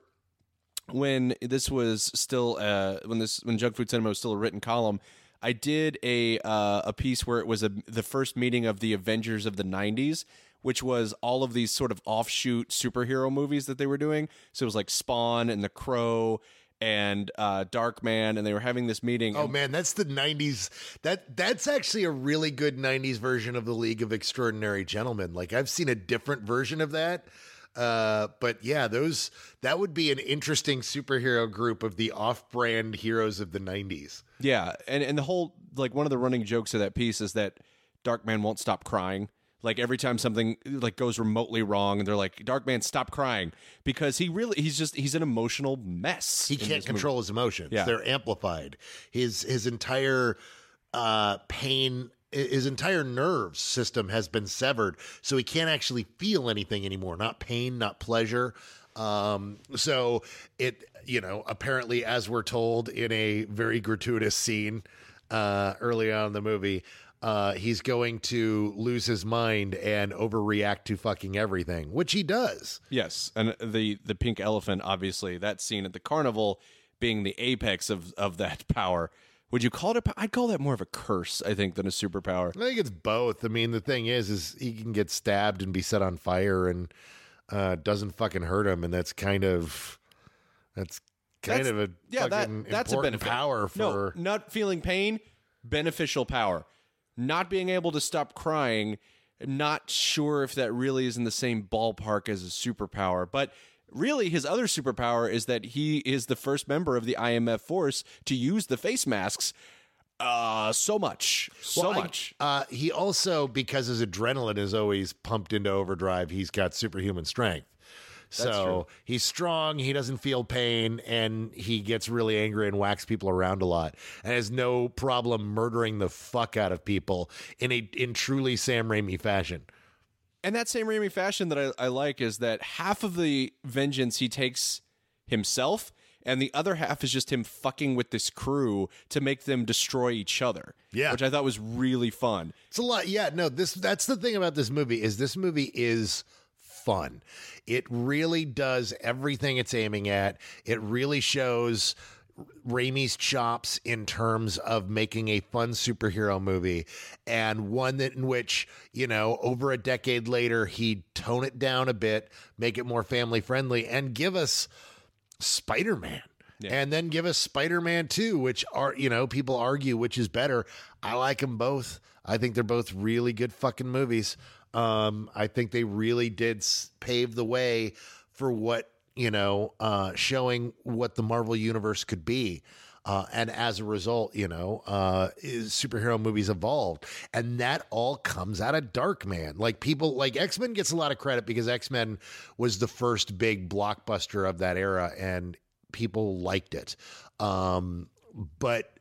when this was still uh, when this when Junk Food Cinema was still a written column, I did a uh, a piece where it was a, the first meeting of the Avengers of the nineties, which was all of these sort of offshoot superhero movies that they were doing. So it was like Spawn and The Crow and uh, Darkman, and they were having this meeting. Oh man, that's the nineties. That that's actually a really good nineties version of the League of Extraordinary Gentlemen. Like I've seen a different version of that. Uh, but yeah, those that would be an interesting superhero group of the off-brand heroes of the nineties. Yeah, and and the whole like one of the running jokes of that piece is that Darkman won't stop crying. Like every time something like goes remotely wrong, and they're like, "Darkman, stop crying," because he really he's just he's an emotional mess. He can't control movie. his emotions. Yeah. They're amplified. His his entire uh, pain. His entire nerves system has been severed, so he can't actually feel anything anymore. Not pain, not pleasure. Um, so it, you know, apparently, as we're told in a very gratuitous scene uh, early on in the movie, uh, he's going to lose his mind and overreact to fucking everything, which he does. Yes, and the the pink elephant, obviously, that scene at the carnival being the apex of of that power. Would you call it a, I'd call that more of a curse, I think, than a superpower. I think it's both. I mean, the thing is, is he can get stabbed and be set on fire and uh, doesn't fucking hurt him. And that's kind of, that's kind that's, of a yeah, fucking that, that's important a benefit. power for. No, not feeling pain, beneficial power. Not being able to stop crying, not sure if that really is in the same ballpark as a superpower. But really, his other superpower is that he is the first member of the I M F force to use the face masks uh, so much. So well, much. I, uh, he also, because his adrenaline is always pumped into overdrive, he's got superhuman strength. That's so true. He's strong, he doesn't feel pain, and he gets really angry and whacks people around a lot, and has no problem murdering the fuck out of people in a in truly Sam Raimi fashion. And that Sam Raimi fashion that I, I like is that half of the vengeance he takes himself, and the other half is just him fucking with this crew to make them destroy each other. Yeah. Which I thought was really fun. It's a lot. Yeah, no, this that's the thing about this movie is this movie is fun. It really does everything it's aiming at. It really shows Raimi's chops in terms of making a fun superhero movie, and one that in which, you know, over a decade later, he'd tone it down a bit, make it more family friendly, and give us Spider-Man. Yeah. And then give us Spider-Man two, which are, you know, people argue which is better. I like them both. I think they're both really good fucking movies. Um, I think they really did pave the way for what, you know, uh, showing what the Marvel Universe could be. Uh, and as a result, you know, uh, is superhero movies evolved. And that all comes out of Darkman. Like people, like X-Men gets a lot of credit because X-Men was the first big blockbuster of that era and people liked it. Um, but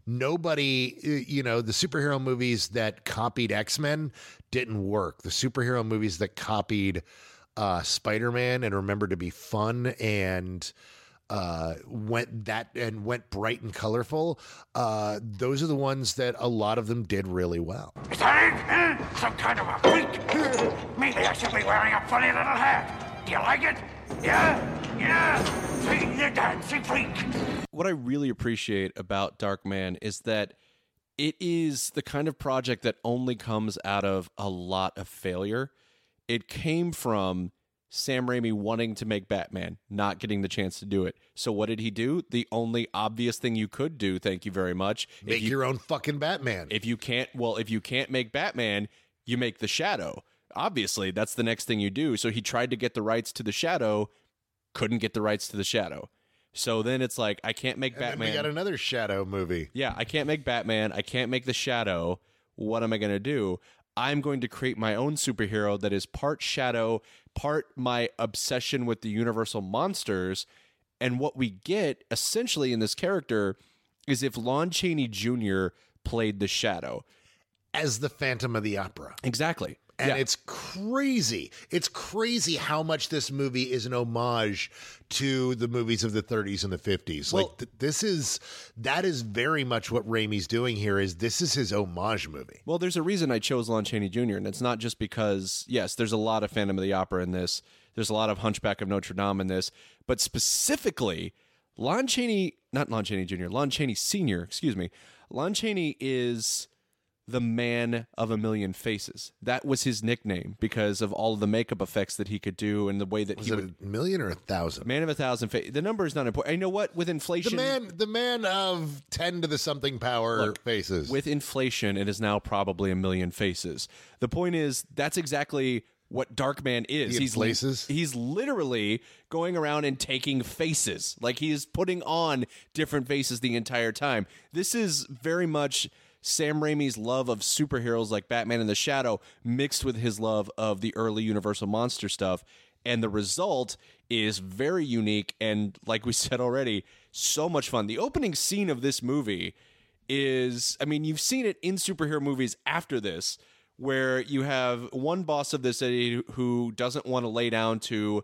nobody, you know, the superhero movies that copied X-Men didn't work. The superhero movies that copied uh, Spider-Man and remembered to be fun and uh, went that and went bright and colorful. Uh, those are the ones that a lot of them did really well. Is that it? Huh? Some kind of a freak? Maybe I should be wearing a funny little hat. Do you like it? Yeah? Yeah? See, you dancing freak. What I really appreciate about Darkman is that it is the kind of project that only comes out of a lot of failure. It came from Sam Raimi wanting to make Batman, not getting the chance to do it. So what did he do? The only obvious thing you could do, thank you very much. Make you, your own fucking Batman. If you can't, well, if you can't make Batman, you make the Shadow. Obviously, that's the next thing you do. So he tried to get the rights to the Shadow, couldn't get the rights to the Shadow. So then it's like, I can't make and Batman. Then we got another Shadow movie. Yeah, I can't make Batman. I can't make the Shadow. What am I going to do? I'm going to create my own superhero that is part Shadow, part my obsession with the Universal monsters. And what we get essentially in this character is if Lon Chaney Junior played the Shadow. As the Phantom of the Opera. Exactly. And yeah. it's crazy. It's crazy how much this movie is an homage to the movies of the thirties and the fifties. Well, like th- this is, that is very much what Raimi's doing here is this is his homage movie. Well, there's a reason I chose Lon Chaney Junior And it's not just because, yes, there's a lot of Phantom of the Opera in this. There's a lot of Hunchback of Notre Dame in this. But specifically, Lon Chaney, not Lon Chaney Junior, Lon Chaney Senior, excuse me. Lon Chaney is the Man of a Million Faces. That was his nickname because of all of the makeup effects that he could do and the way that was he it would. A million or a thousand? Man of a thousand faces. The number is not important. You know what? With inflation, the man, the man of ten to the something power Look, faces. With inflation, it is now probably a million faces. The point is, that's exactly what Darkman is. The he's places. He's literally going around and taking faces. Like he is putting on different faces the entire time. This is very much Sam Raimi's love of superheroes like Batman and the Shadow mixed with his love of the early Universal monster stuff. And the result is very unique and, like we said already, so much fun. The opening scene of this movie is, I mean, you've seen it in superhero movies after this, where you have one boss of the city who doesn't want to lay down to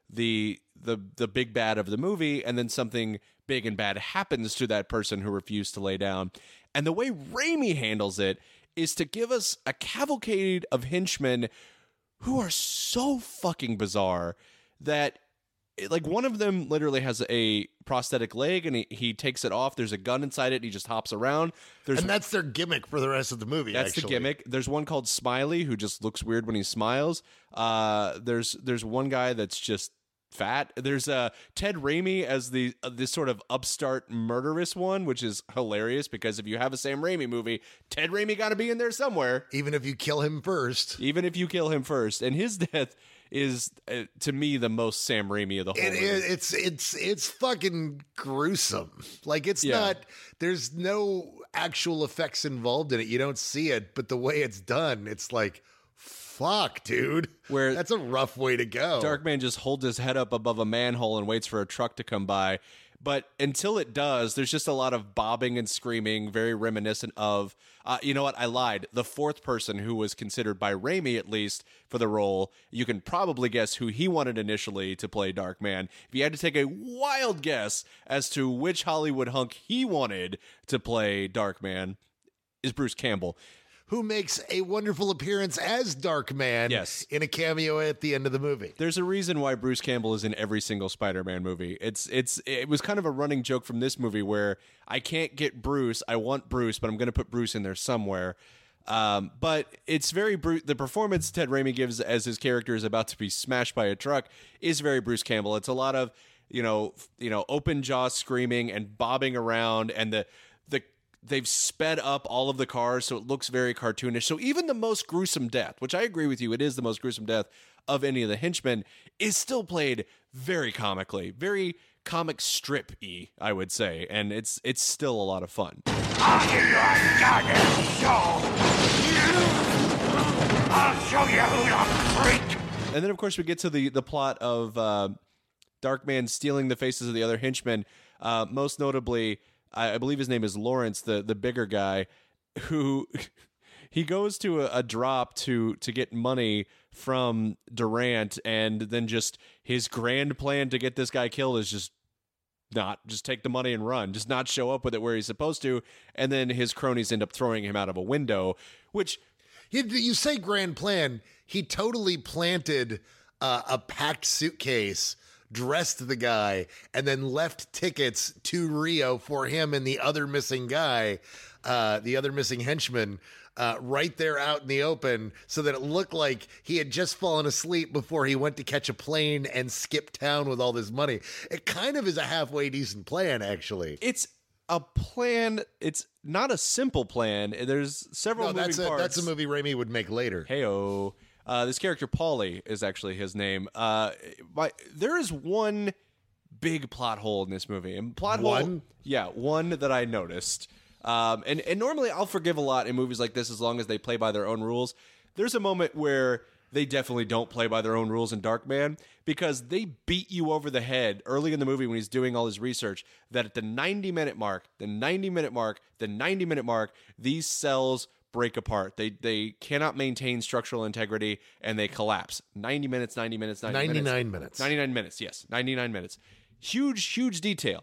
the the the big bad of the movie, and then something big and bad happens to that person who refused to lay down. And the way Raimi handles it is to give us a cavalcade of henchmen who are so fucking bizarre that, like, one of them literally has a prosthetic leg and he, he takes it off. There's a gun inside it and he just hops around. There's, and that's their gimmick for the rest of the movie, That's actually. the gimmick. There's one called Smiley who just looks weird when he smiles. Uh, there's there's one guy that's just fat. There's uh, Ted Raimi as the uh, this sort of upstart murderous one, which is hilarious because if you have a Sam Raimi movie, Ted Raimi got to be in there somewhere. Even if you kill him first. Even if you kill him first. And his death is, uh, to me, the most Sam Raimi of the whole It, movie. it, it's it's it's fucking gruesome. Like it's Yeah. not. There's no actual effects involved in it. You don't see it, but the way it's done, it's like, fuck, dude. Where that's a rough way to go. Darkman just holds his head up above a manhole and waits for a truck to come by. But until it does, there's just a lot of bobbing and screaming, very reminiscent of, uh, you know what, I lied. The fourth person who was considered by Raimi, at least, for the role, you can probably guess who he wanted initially to play Darkman. If you had to take a wild guess as to which Hollywood hunk he wanted to play Darkman, is Bruce Campbell. Who makes a wonderful appearance as Darkman Yes. in a cameo at the end of the movie. There's a reason why Bruce Campbell is in every single Spider-Man movie. It's it's it was kind of a running joke from this movie where I can't get Bruce. I want Bruce, but I'm going to put Bruce in there somewhere. Um, but it's very Bruce. The performance Ted Raimi gives as his character is about to be smashed by a truck is very Bruce Campbell. It's a lot of you know you know open jaw screaming and bobbing around, and the the they've sped up all of the cars so it looks very cartoonish. So even the most gruesome death, which I agree with you, it is the most gruesome death of any of the henchmen, is still played very comically, very comic strip-y, I would say. And it's it's still a lot of fun. I'll give you a goddamn show. I'll show you who's a freak. And then, of course, we get to the, the plot of uh, Darkman stealing the faces of the other henchmen, uh, most notably, I believe his name is Lawrence, the, the bigger guy, who he goes to a, a drop to to get money from Durant, and then just his grand plan to get this guy killed is just not just take the money and run, just not show up with it where he's supposed to. And then his cronies end up throwing him out of a window, which... You, you say grand plan. He totally planted uh, a packed suitcase, dressed the guy, and then left tickets to Rio for him and the other missing guy, uh, the other missing henchman, uh, right there out in the open, so that it looked like he had just fallen asleep before he went to catch a plane and skip town with all this money. It kind of is a halfway decent plan, actually. It's a plan. It's not a simple plan. There's several No, moving that's a, parts. that's a movie Raimi would make later. Heyo. Uh, this character, Paulie, is actually his name. Uh, my, there is one big plot hole in this movie. And plot One? hole, yeah, one that I noticed. Um, and, and normally I'll forgive a lot in movies like this as long as they play by their own rules. There's a moment where they definitely don't play by their own rules in Darkman, because they beat you over the head early in the movie when he's doing all his research that at the ninety minute mark, the ninety minute mark, the ninety minute mark, these cells break apart. They they cannot maintain structural integrity and they collapse. ninety minutes, ninety minutes, ninety ninety-nine minutes. minutes. ninety-nine minutes, yes. ninety-nine minutes. Huge, huge detail.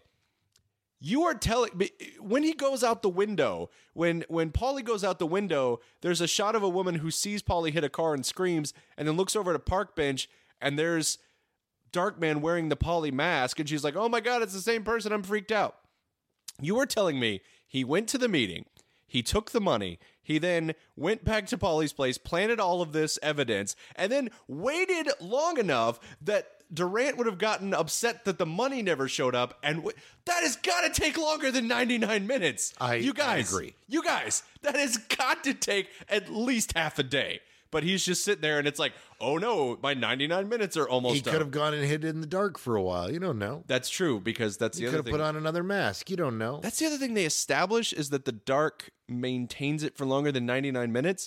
You are telling me when he goes out the window, when when Paulie goes out the window, there's a shot of a woman who sees Paulie hit a car and screams, and then looks over at a park bench, and there's Darkman wearing the Paulie mask, and she's like, "Oh my God, it's the same person! I'm freaked out." You are telling me he went to the meeting, he took the money, he then went back to Paulie's place, planted all of this evidence, and then waited long enough that Durant would have gotten upset that the money never showed up, and w- that has got to take longer than ninety-nine minutes. I- you guys, I agree. You guys, that has got to take at least half a day. But he's just sitting there, and it's like, oh no, my ninety-nine minutes are almost He done. could have gone and hid in the dark for a while. You don't know. That's true, because that's the He other could have thing. put on another mask. You don't know. That's the other thing they establish is that the dark maintains it for longer than ninety-nine minutes.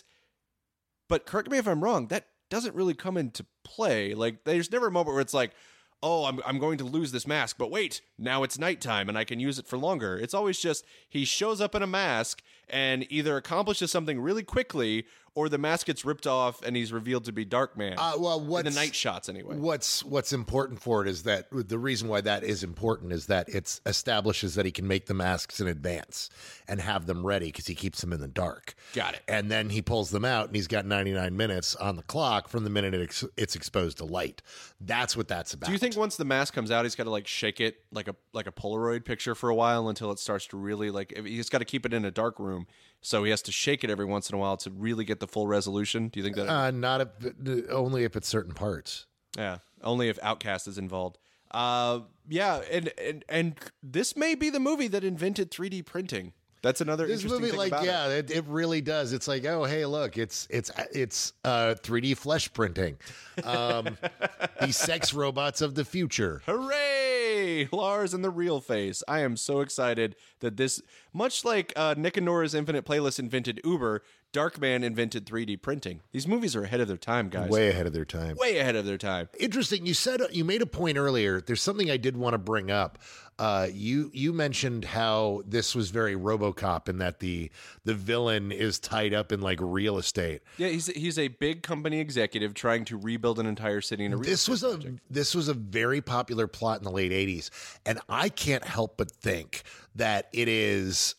But correct me if I'm wrong, that doesn't really come into play. Like, there's never a moment where it's like, oh, I'm I'm going to lose this mask, but wait, now it's nighttime and I can use it for longer. It's always just he shows up in a mask and either accomplishes something really quickly, or the mask gets ripped off and he's revealed to be Darkman. Uh, well, in what's, the night shots anyway. What's what's important for it is that the reason why that is important is that it establishes that he can make the masks in advance and have them ready because he keeps them in the dark. Got it. And then he pulls them out and he's got ninety-nine minutes on the clock from the minute it ex- it's exposed to light. That's what that's about. Do you think once the mask comes out, he's got to like shake it like a like a Polaroid picture for a while until it starts to really like? He's got to keep it in a dark room, so he has to shake it every once in a while to really get the full resolution. Do you think that? Uh, not if, only if it's certain parts. Yeah, only if Outcast is involved. Uh, yeah, and and and this may be the movie that invented three D printing. That's another This interesting movie, thing like, about yeah, it. it. It really does. It's like, oh, hey, look, it's it's it's uh, three D flesh printing. Um, the sex robots of the future. Hooray! Lars and the real face. I am so excited that this, much like uh, Nick and Nora's Infinite Playlist invented Uber, Darkman invented three D printing. These movies are ahead of their time, guys. Way ahead of their time. Way ahead of their time. Interesting. You said you made a point earlier. There's something I did want to bring up. Uh, you you mentioned how this was very RoboCop in that the the villain is tied up in like real estate. Yeah, he's he's a big company executive trying to rebuild an entire city in a real This estate was a project. this was a very popular plot in the late eighties, and I can't help but think that it is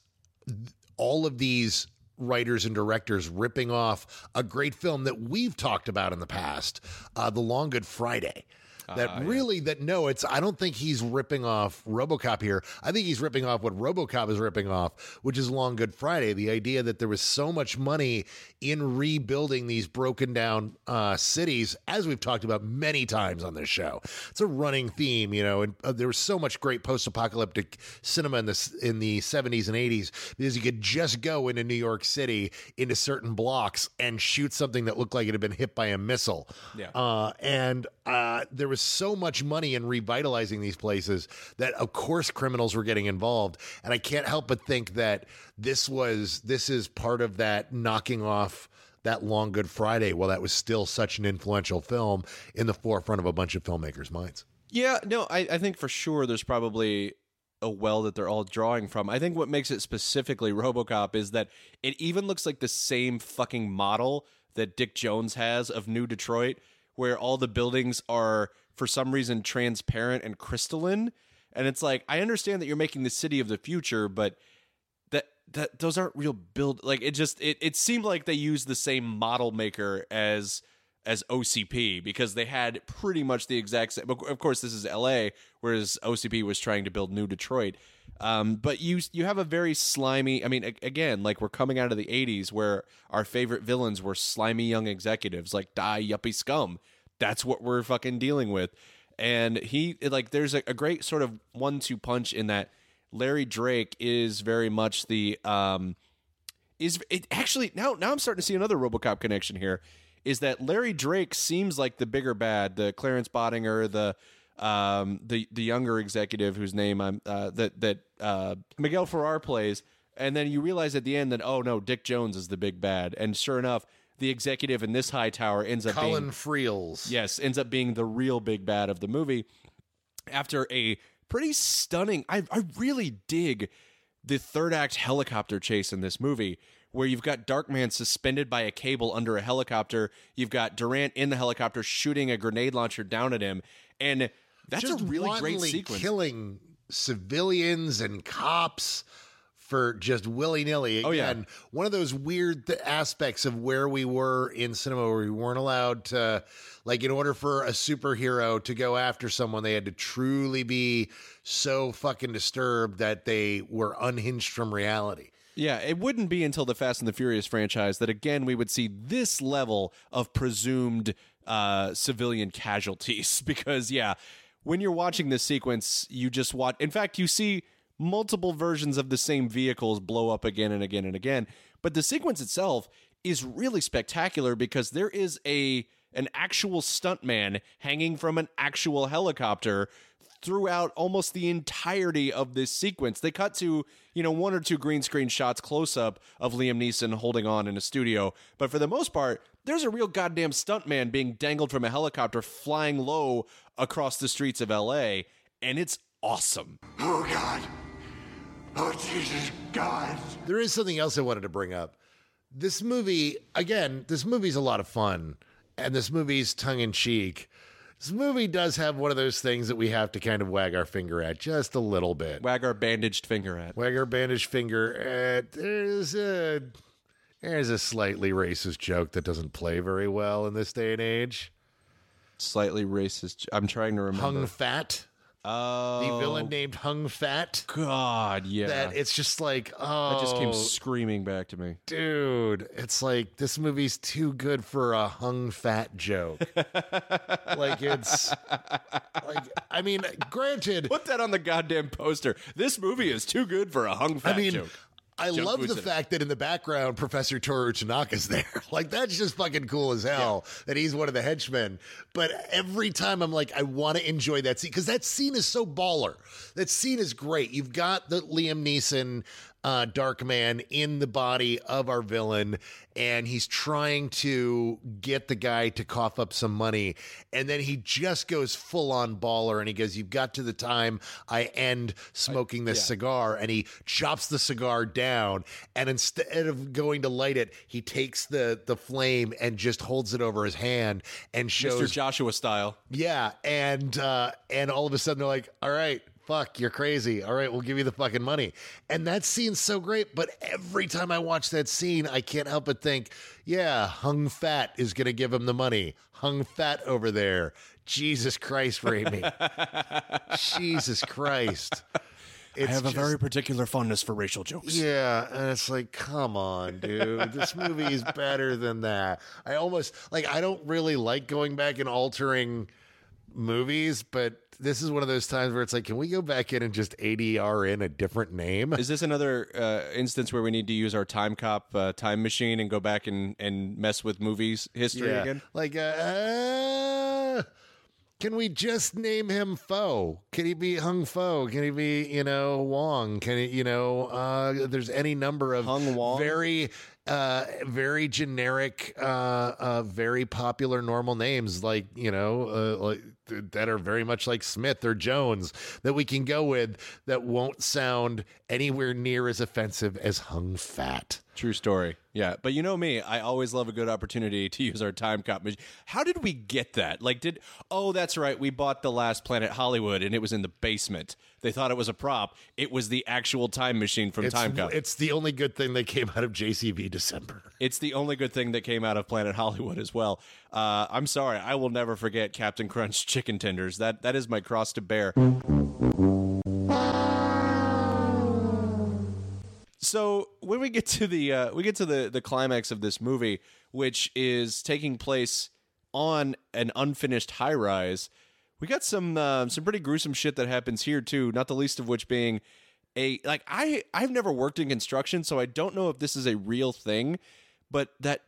all of these writers and directors ripping off a great film that we've talked about in the past, uh, The Long Good Friday. That Ah, really, that no, it's, I don't think he's ripping off RoboCop here. I think he's ripping off what RoboCop is ripping off, which is Long Good Friday. The idea that there was so much money in rebuilding these broken down uh, cities, as we've talked about many times on this show. It's a running theme, you know, and uh, there was so much great post-apocalyptic cinema in the, in the seventies and eighties because you could just go into New York City into certain blocks and shoot something that looked like it had been hit by a missile. Yeah. Uh, and uh, there was so much money in revitalizing these places that of course criminals were getting involved. And I can't help but think that this was, this is part of that knocking off that Long Good Friday while that was still such an influential film in the forefront of a bunch of filmmakers' minds. Yeah, no, I, I think for sure there's probably a well that they're all drawing from. I think what makes it specifically RoboCop is that it even looks like the same fucking model that Dick Jones has of New Detroit, where all the buildings are for some reason transparent and crystalline. And it's like, I understand that you're making the city of the future, but that that those aren't real build. Like, it just it it seemed like they used the same model maker as as O C P, because they had pretty much the exact same. Of course, this is L A, whereas O C P was trying to build New Detroit. Um, but you you have a very slimy. I mean, a- again, like, we're coming out of the eighties where our favorite villains were slimy young executives like die yuppie scum. That's what we're fucking dealing with. And he, like, there's a, a great sort of one two punch in that Larry Drake is very much the um is it actually now now I'm starting to see another RoboCop connection here. Is that Larry Drake seems like the bigger bad, the Clarence Bottinger, the um, the the younger executive whose name I'm uh, that that uh, Miguel Ferrer plays, and then you realize at the end that, oh no, Dick Jones is the big bad, and sure enough, the executive in this high tower ends up Colin being Friels. Yes, ends up being the real big bad of the movie after a pretty stunning. I I really dig the third act helicopter chase in this movie, where you've got Darkman suspended by a cable under a helicopter. You've got Durant in the helicopter shooting a grenade launcher down at him. And that's Just a really great wantonly sequence. Killing civilians and cops for just willy-nilly. Oh, yeah. Again, one of those weird th- aspects of where we were in cinema, where we weren't allowed to, like, in order for a superhero to go after someone, they had to truly be so fucking disturbed that they were unhinged from reality. Yeah, it wouldn't be until the Fast and the Furious franchise that, again, we would see this level of presumed uh, civilian casualties. Because, yeah, when you're watching this sequence, you just watch. In fact, you see multiple versions of the same vehicles blow up again and again and again. But the sequence itself is really spectacular because there is a an actual stuntman hanging from an actual helicopter throughout almost the entirety of this sequence. They cut to, you know, one or two green screen shots close up of Liam Neeson holding on in a studio. But for the most part, there's a real goddamn stuntman being dangled from a helicopter flying low across the streets of L A. And it's awesome. Oh, God. Oh, Jesus, God. There is something else I wanted to bring up. This movie, again, this movie's a lot of fun, and this movie's tongue-in-cheek. This movie does have one of those things that we have to kind of wag our finger at just a little bit. Wag our bandaged finger at. Wag our bandaged finger at. There's a, there's a slightly racist joke that doesn't play very well in this day and age. Slightly racist. I'm trying to remember. Hung Fat. Oh. The villain named Hung Fat. God, yeah. That it's just like, oh. That just came screaming back to me. Dude, it's like this movie's too good for a hung fat joke. Like, it's like, I mean, granted, Put that on the goddamn poster. This movie is too good for a hung fat I mean, joke. I Junk love food the cinema. fact that in the background, Professor Toru Tanaka's there. Like, that's just fucking cool as hell that he's one of the henchmen. But every time I'm like, I want to enjoy that scene because that scene is so baller. That scene is great. You've got the Liam Neeson uh, Darkman in the body of our villain, and he's trying to get the guy to cough up some money. And then he just goes full on baller, and he goes, you've got to the time I end smoking this yeah. cigar, and he chops the cigar down, and instead of going to light it, he takes the the flame and just holds it over his hand and shows Mister Joshua style. yeah, and uh, and all of a sudden they're like, all right, fuck, you're crazy. All right, we'll give you the fucking money. And that scene's so great, but every time I watch that scene, I can't help but think, yeah, Hung Fat is going to give him the money. Hung Fat over there. Jesus Christ, Raimi. Jesus Christ. It's I have just, a very particular fondness for racial jokes. yeah, and it's like, come on, dude. This movie is better than that. I almost, like, I don't really like going back and altering movies, but this is one of those times where it's like, can we go back in and just A D R in a different name? Is this another uh, instance where we need to use our time cop uh, time machine and go back and, and mess with movies history Yeah. again? Like, uh, uh, can we just name him Fo? Can he be Hung Fo? Can he be, you know, Wong? Can he, you know, uh, there's any number of Hung Wong? very, uh, very generic, uh, uh, very popular normal names, like, you know, uh, like that are very much like Smith or Jones that we can go with that won't sound anywhere near as offensive as Hung Fat. True story. Yeah. But you know me, I always love a good opportunity to use our time cop machine. How did we get that? Like, did, oh, that's right. We bought The Last Planet Hollywood and it was in the basement. they thought it was a prop. It was the actual time machine from It's, Time Cop. it's the only good thing that came out of J C V December. It's the only good thing that came out of Planet Hollywood as well. Uh, I'm sorry, I will never forget Captain Crunch chicken tenders. That that is my cross to bear. So when we get to the uh, we get to the the climax of this movie, which is taking place on an unfinished high rise, we got some uh, some pretty gruesome shit that happens here too. Not the least of which being a like I I've never worked in construction, so I don't know if this is a real thing, but that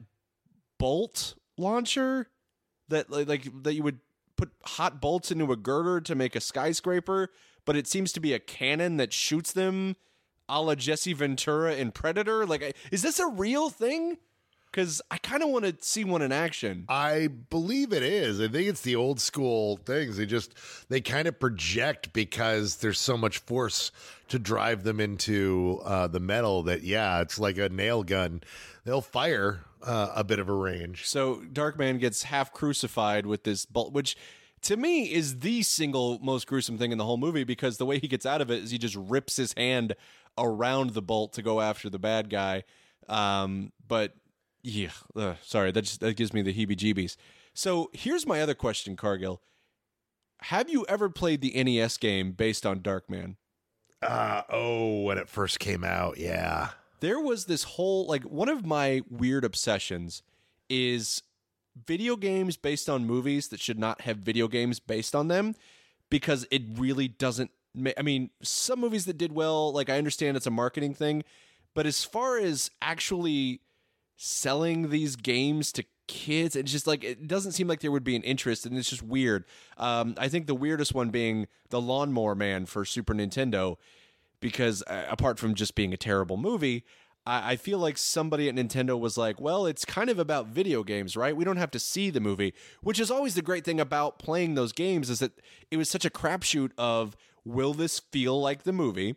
bolt launcher that like that you would put hot bolts into a girder to make a skyscraper, but it seems to be a cannon that shoots them, a la Jesse Ventura in Predator. Like, is this a real thing? Because I kind of want to see one in action. I believe it is. I think it's the old school things. They just, they kind of project because there's so much force to drive them into uh, the metal that, yeah, it's like a nail gun. They'll fire uh, a bit of a range. So Darkman gets half crucified with this bolt, which to me is the single most gruesome thing in the whole movie, because the way he gets out of it is he just rips his hand around the bolt to go after the bad guy. Um, but yeah, uh, sorry, that just, that gives me the heebie-jeebies. So here's my other question, Cargill. Have you ever played the N E S game based on Darkman? Uh, oh, when it first came out, yeah. There was this whole, like, one of my weird obsessions is video games based on movies that should not have video games based on them, because it really doesn't ma- I mean, some movies that did well, like, I understand it's a marketing thing, but as far as actually selling these games to kids, it's just like, it doesn't seem like there would be an interest, and it's just weird. Um, I think the weirdest one being the Lawnmower Man for Super Nintendo, because uh, apart from just being a terrible movie, I, I feel like somebody at Nintendo was like, well, it's kind of about video games, right? We don't have to see the movie, which is always the great thing about playing those games, is that it was such a crapshoot of, will this feel like the movie?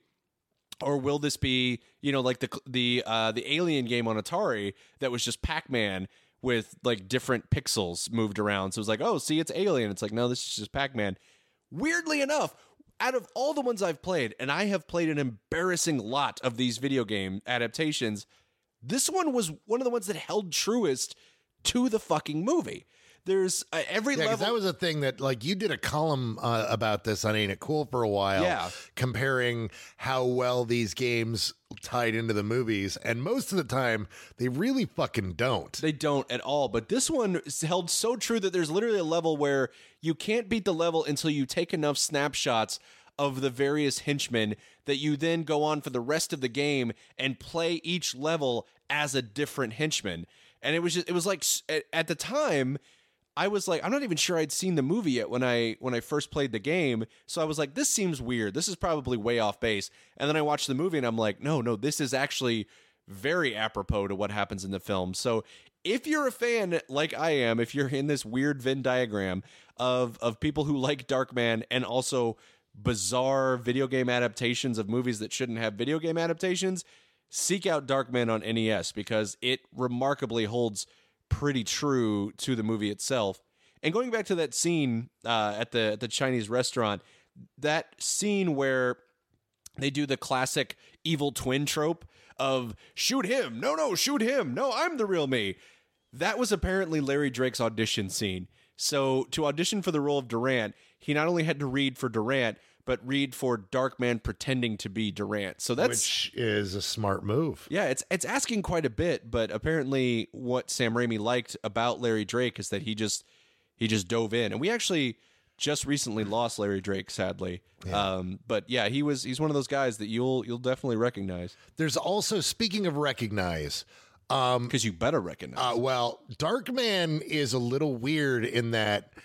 Or will this be, you know, like the the uh, the Alien game on Atari that was just Pac-Man with like different pixels moved around? So it was like, oh, see, it's Alien. It's like, no, this is just Pac-Man. Weirdly enough, out of all the ones I've played, and I have played an embarrassing lot of these video game adaptations, this one was one of the ones that held truest to the fucking movie. There's uh, every yeah, level. That was a thing that, like, you did a column uh, about this on Ain't It Cool for a while, yeah, comparing how well these games tied into the movies, and most of the time they really fucking don't. They don't at all. But this one is held so true that there's literally a level where you can't beat the level until you take enough snapshots of the various henchmen that you then go on for the rest of the game and play each level as a different henchman. And it was just, it was like, at the time, I was like, I'm not even sure I'd seen the movie yet when I when I first played the game. So I was like, this seems weird. This is probably way off base. And then I watched the movie and I'm like, no, no, this is actually very apropos to what happens in the film. So if you're a fan like I am, if you're in this weird Venn diagram of of people who like Darkman and also bizarre video game adaptations of movies that shouldn't have video game adaptations, seek out Darkman on N E S, because it remarkably holds pretty true to the movie itself. And going back to that scene uh, at the at the Chinese restaurant, that scene where they do the classic evil twin trope of shoot him, no, no, shoot him, no, I'm the real me. That was apparently Larry Drake's audition scene. So to audition for the role of Durant, he not only had to read for Durant, but read for Darkman pretending to be Durant. So that's, which is a smart move. Yeah, it's it's asking quite a bit, but apparently what Sam Raimi liked about Larry Drake is that he just he just dove in. And we actually just recently lost Larry Drake, sadly. Yeah. Um, but yeah, he was he's one of those guys that you'll you'll definitely recognize. There's also, speaking of recognize, um, because you better recognize. Uh, well, Darkman is a little weird in that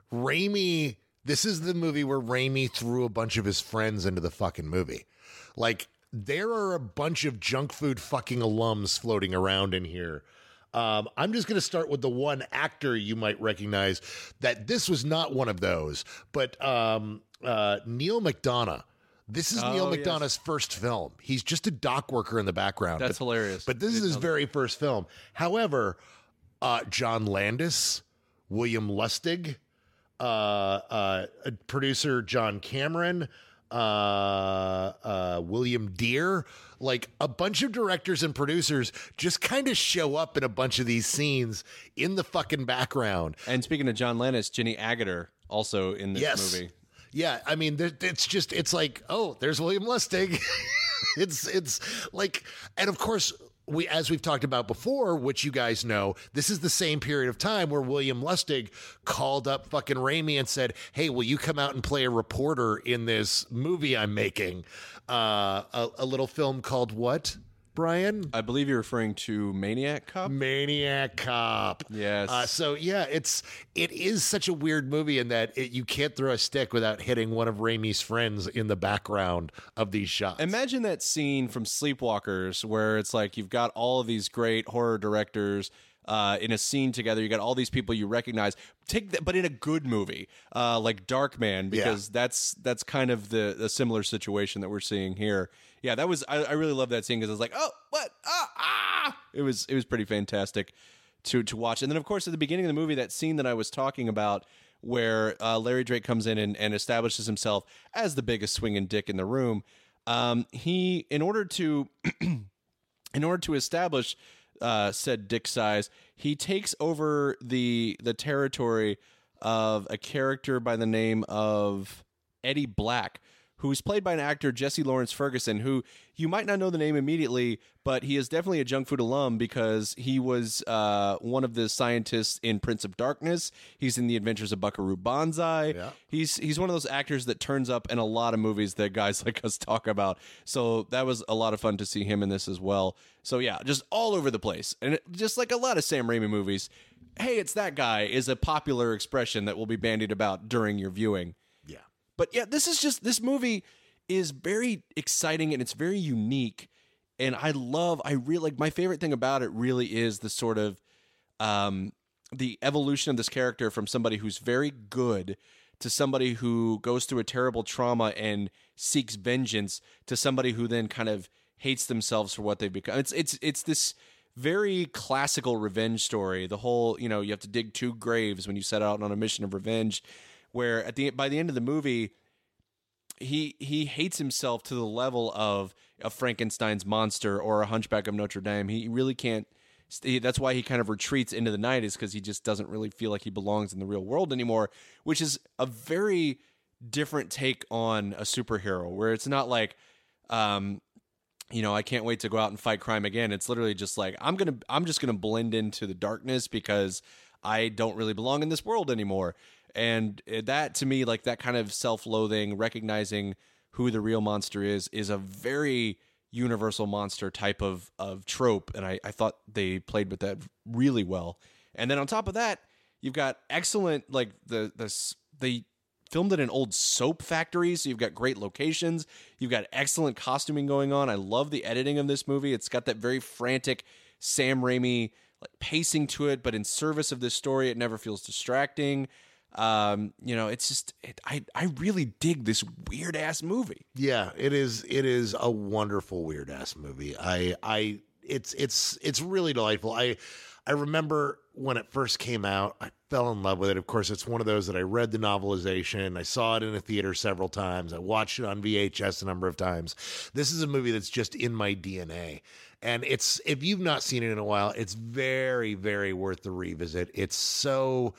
Raimi. This is the movie where Raimi threw a bunch of his friends into the fucking movie. Like, there are a bunch of junk food fucking alums floating around in here. Um, I'm just going to start with the one actor you might recognize that this was not one of those, but um, uh, Neil McDonough. This is oh, Neil yes. McDonough's first film. He's just a dock worker in the background. That's but, hilarious. But this is his very that. first film. However, uh, John Landis, William Lustig, Uh, uh, producer John Cameron, uh, uh, William Deere, like a bunch of directors and producers just kind of show up in a bunch of these scenes in the fucking background. And speaking of John Landis, Jenny Agutter also in this Yes. movie. Yeah, I mean, there- it's just, it's like, oh, there's William Lustig. it's, it's like, and of course, we, as we've talked about before, which you guys know, this is the same period of time where William Lustig called up fucking Raimi and said, hey, will you come out and play a reporter in this movie I'm making? Uh, a, a little film called what, Brian? I believe you're referring to Maniac Cop. Maniac Cop. Yes. Uh, so yeah, it's it is such a weird movie in that it, you can't throw a stick without hitting one of Raimi's friends in the background of these shots. Imagine that scene from Sleepwalkers where it's like you've got all of these great horror directors uh, in a scene together. You got all these people you recognize. Take that, but in a good movie uh, like Darkman, because Yeah. that's that's kind of the, the similar situation that we're seeing here. Yeah, that was I, I really love that scene because I was like, oh, what? Ah, ah! It was it was pretty fantastic to to watch. And then of course at the beginning of the movie, that scene that I was talking about, where uh, Larry Drake comes in and, and establishes himself as the biggest swinging dick in the room. Um, he, in order to, in order to establish uh, said dick size, he takes over the the territory of a character by the name of Eddie Black, who's played by an actor, Jesse Lawrence Ferguson, who you might not know the name immediately, but he is definitely a junk food alum because he was uh, one of the scientists in Prince of Darkness. He's in The Adventures of Buckaroo Banzai. Yeah. He's he's one of those actors that turns up in a lot of movies that guys like us talk about. So that was a lot of fun to see him in this as well. So yeah, just all over the place. And it, just like a lot of Sam Raimi movies, hey, it's that guy is a popular expression that will be bandied about during your viewing. yeah. But yeah, this is just, this movie is very exciting and it's very unique. And I love, I really, like, my favorite thing about it really is the sort of, um, the evolution of this character from somebody who's very good to somebody who goes through a terrible trauma and seeks vengeance to somebody who then kind of hates themselves for what they've become. It's, it's, it's this very classical revenge story. The whole, you know, you have to dig two graves when you set out on a mission of revenge, where at the by the end of the movie, he he hates himself to the level of a Frankenstein's monster or a Hunchback of Notre Dame. He really can't. That's why he kind of retreats into the night, is because he just doesn't really feel like he belongs in the real world anymore, which is a very different take on a superhero, where it's not like, um, you know, I can't wait to go out and fight crime again. It's literally just like, I'm gonna, I'm just gonna blend into the darkness because I don't really belong in this world anymore. And that, to me, like that kind of self-loathing, recognizing who the real monster is, is a very universal monster type of of trope. And I, I thought they played with that really well. And then on top of that, you've got excellent, like the the they filmed it in old soap factories, so you've got great locations. You've got excellent costuming going on. I love the editing of this movie. It's got that very frantic Sam Raimi like pacing to it, but in service of this story, it never feels distracting. Um, you know, it's just it, I I really dig this weird ass movie. Yeah, it is. It is a wonderful weird ass movie. I, I, it's, it's, it's really delightful. I, I remember when it first came out, I fell in love with it. Of course, it's one of those that I read the novelization. I saw it in a theater several times. I watched it on V H S a number of times. This is a movie that's just in my D N A. And it's, if you've not seen it in a while, it's very, very worth the revisit. It's so,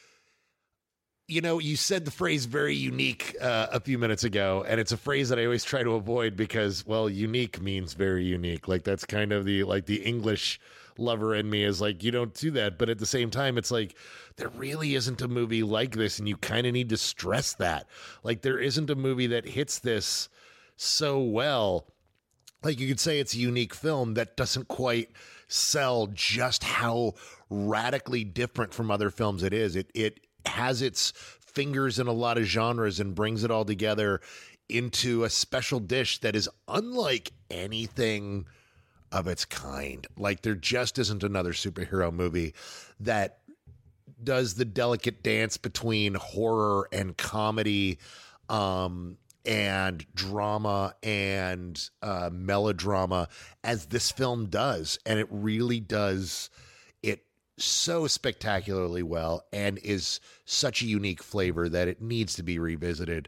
you know, you said the phrase very unique uh, a few minutes ago, and it's a phrase that I always try to avoid because, well, unique means very unique. Like that's kind of the, like the English lover in me is like, you don't do that. But at the same time, it's like, there really isn't a movie like this. And you kind of need to stress that. Like there isn't a movie that hits this so well. Like you could say it's a unique film that doesn't quite sell just how radically different from other films it is. It, it, has its fingers in a lot of genres and brings it all together into a special dish that is unlike anything of its kind. Like there just isn't another superhero movie that does the delicate dance between horror and comedy, um, and drama and uh, melodrama as this film does. And it really does it so spectacularly well and is such a unique flavor that it needs to be revisited.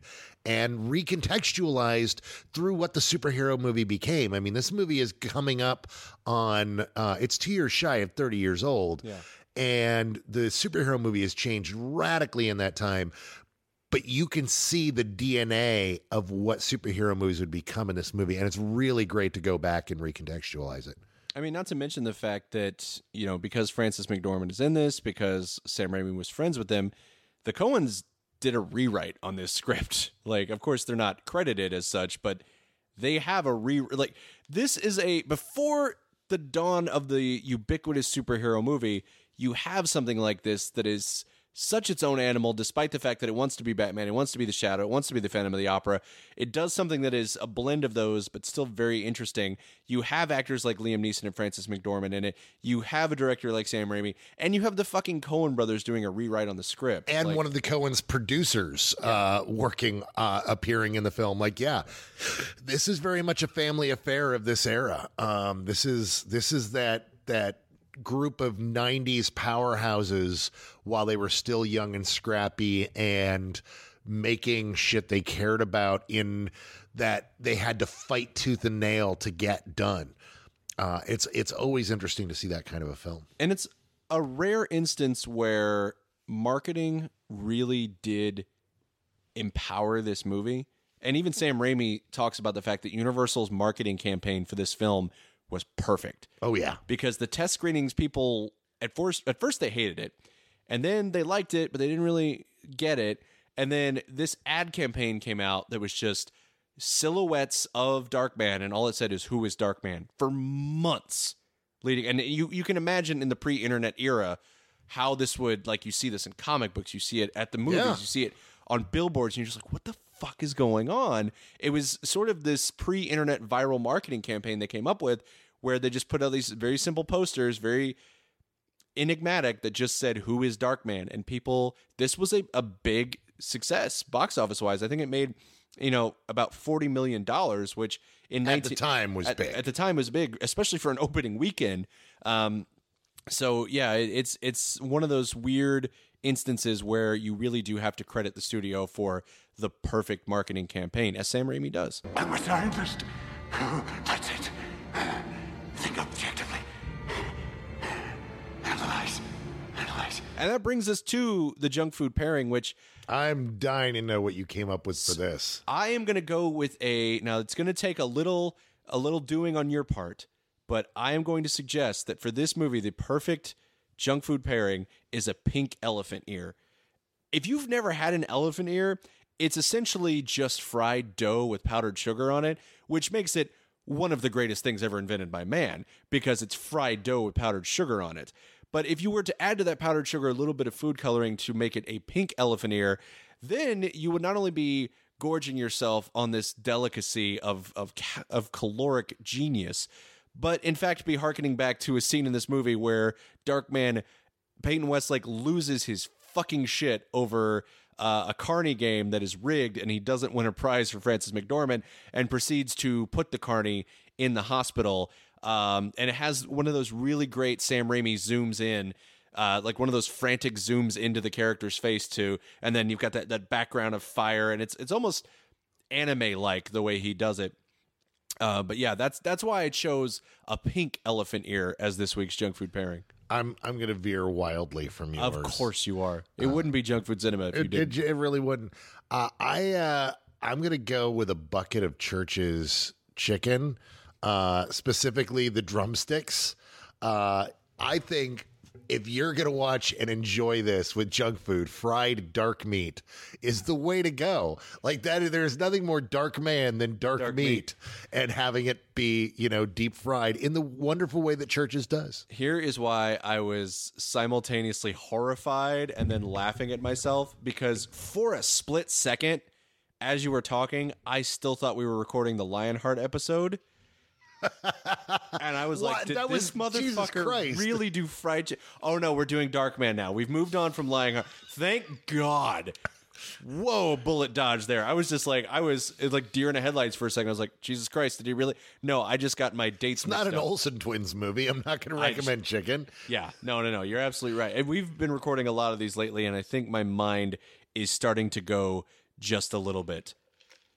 and recontextualized through what the superhero movie became. I mean, this movie is coming up on, uh, it's two years shy of thirty years old. Yeah. And the superhero movie has changed radically in that time. But you can see the D N A of what superhero movies would become in this movie. And it's really great to go back and recontextualize it. I mean, not to mention the fact that, you know, because Frances McDormand is in this, because Sam Raimi was friends with them, the Coens did a rewrite on this script. Like, of course, they're not credited as such, but they have a re like this is a before the dawn of the ubiquitous superhero movie, you have something like this that is such its own animal, despite the fact that it wants to be Batman, it wants to be the Shadow, it wants to be the Phantom of the Opera. It does something that is a blend of those, but still very interesting. You have actors like Liam Neeson and Frances McDormand in it. You have a director like Sam Raimi, and you have the fucking Coen brothers doing a rewrite on the script. And like, one of the Coen's producers uh, working, uh, appearing in the film. Like, yeah, this is very much a family affair of this era. Um, this is this is that that. group of nineties powerhouses while they were still young and scrappy and making shit they cared about in that they had to fight tooth and nail to get done. Uh, it's it's always interesting to see that kind of a film. And it's a rare instance where marketing really did empower this movie. And even Sam Raimi talks about the fact that Universal's marketing campaign for this film was perfect. Oh yeah, because the test screenings, people at first at first they hated it, and then they liked it, but they didn't really get it. And then this ad campaign came out that was just silhouettes of Darkman, and all it said is "Who is Darkman?" for months leading. And you you can imagine in the pre-internet era how this would, like, you see this in comic books, you see it at the movies, Yeah. you see it on billboards, and you're just like, what the fuck is going on? It was sort of this pre-internet viral marketing campaign they came up with where they just put out these very simple posters, very enigmatic, that just said, "Who is Darkman?" And people, this was a, a big success box office wise. I think it made, you know, about forty million dollars, which in at nineteen the time was at, big. At the time was big, especially for an opening weekend. Um, so yeah, it, it's it's one of those weird instances where you really do have to credit the studio for the perfect marketing campaign, as Sam Raimi does. I'm a scientist. That's it. Think objectively. Analyze. Analyze. And that brings us to the junk food pairing, which I'm dying to know what you came up with for this. I am going to go with a, now it's going to take a little a little doing on your part, but I am going to suggest that for this movie, the perfect junk food pairing is a pink elephant ear. If you've never had an elephant ear, it's essentially just fried dough with powdered sugar on it, which makes it one of the greatest things ever invented by man, because it's fried dough with powdered sugar on it. But if you were to add to that powdered sugar a little bit of food coloring to make it a pink elephant ear, then you would not only be gorging yourself on this delicacy of of, of caloric genius, but in fact be hearkening back to a scene in this movie where Darkman, Peyton Westlake, loses his fucking shit over uh, a carny game that is rigged, and he doesn't win a prize for Frances McDormand, and proceeds to put the carny in the hospital. Um, and it has one of those really great Sam Raimi zooms in, uh, like one of those frantic zooms into the character's face too, and then you've got that, that background of fire, and it's it's almost anime-like the way he does it. Uh, but yeah, that's that's why I chose a pink elephant ear as this week's junk food pairing. I'm I'm going to veer wildly from yours. Of course you are. It uh, wouldn't be junk food cinema if you it, did. It, it really wouldn't. Uh, I uh, I'm going to go with a bucket of Church's chicken, uh, specifically the drumsticks. Uh, I think if you're going to watch and enjoy this with junk food, fried dark meat is the way to go. Like that, there's nothing more dark man than dark, dark meat, meat and having it be, you know, deep fried in the wonderful way that Church's does. Here is why I was simultaneously horrified and then laughing at myself, because for a split second, as you were talking, I still thought we were recording the Lionheart episode. And I was what? like, did that this was, motherfucker really do fried chicken? Oh no, we're doing Darkman now. We've moved on from Lionheart. Thank God. Whoa, bullet dodge there. I was just like, I was, it was like deer in the headlights for a second. I was like, Jesus Christ, did he really? No, I just got my dates It's not an up. Olsen Twins movie. I'm not going to recommend just, chicken. Yeah, no, no, no. You're absolutely right. And we've been recording a lot of these lately, and I think my mind is starting to go just a little bit.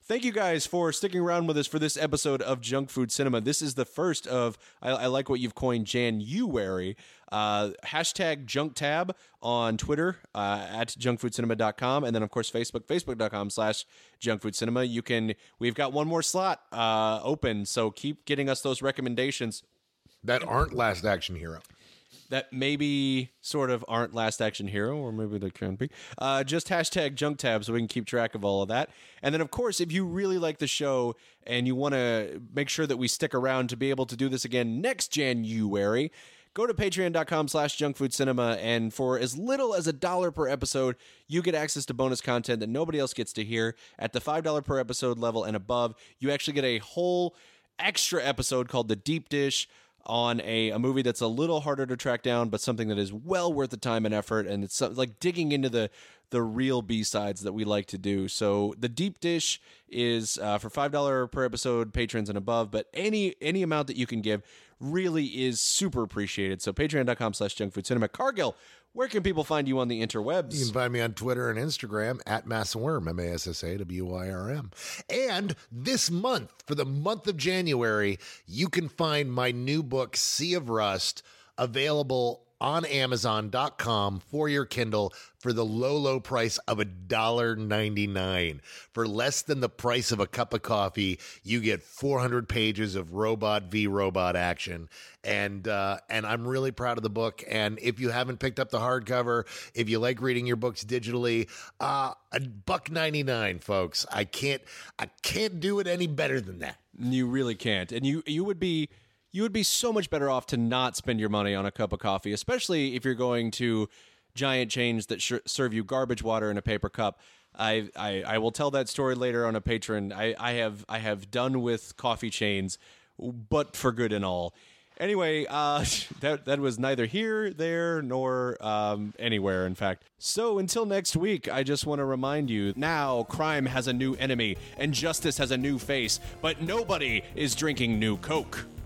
Thank you guys for sticking around with us for this episode of Junk Food Cinema. This is the first of, I, I like what you've coined, January. Uh, hashtag JunkTab on Twitter, uh, at junk food cinema dot com, and then, of course, Facebook, facebook.com slash junkfoodcinema. You can, we've got one more slot uh, open, so keep getting us those recommendations. That aren't Last Action Hero. That maybe sort of aren't Last Action Hero, or maybe they can be. Uh, just hashtag JunkTab so we can keep track of all of that. And then, of course, if you really like the show and you want to make sure that we stick around to be able to do this again next January, go to patreon.com slash junkfoodcinema, and for as little as a dollar per episode, you get access to bonus content that nobody else gets to hear. At the five dollars per episode level and above, you actually get a whole extra episode called The Deep Dish, on a, a movie that's a little harder to track down, but something that is well worth the time and effort, and it's so, like digging into the the real B-sides that we like to do. So the Deep Dish is uh, for five dollars per episode, patrons and above, but any any amount that you can give really is super appreciated. So patreon.com slash junkfoodcinema. Cargill, where can people find you on the interwebs? You can find me on Twitter and Instagram at Massaworm, M A S S A W Y R M. And this month, for the month of January, you can find my new book, Sea of Rust, available on amazon dot com for your Kindle for the low, low price of one dollar and ninety-nine cents. For less than the price of a cup of coffee, you get four hundred pages of robot v robot action. And uh, and I'm really proud of the book. And if you haven't picked up the hardcover, if you like reading your books digitally, uh, a buck ninety-nine, folks. I can't I can't do it any better than that. You really can't. And you you would be you would be so much better off to not spend your money on a cup of coffee, especially if you're going to giant chains that sh- serve you garbage water in a paper cup. I, I I will tell that story later on a Patreon. I, I have I have done with coffee chains, but for good and all. Anyway, uh, that that was neither here, there, nor um, anywhere, in fact. So until next week, I just want to remind you, now crime has a new enemy, and justice has a new face, but nobody is drinking new Coke.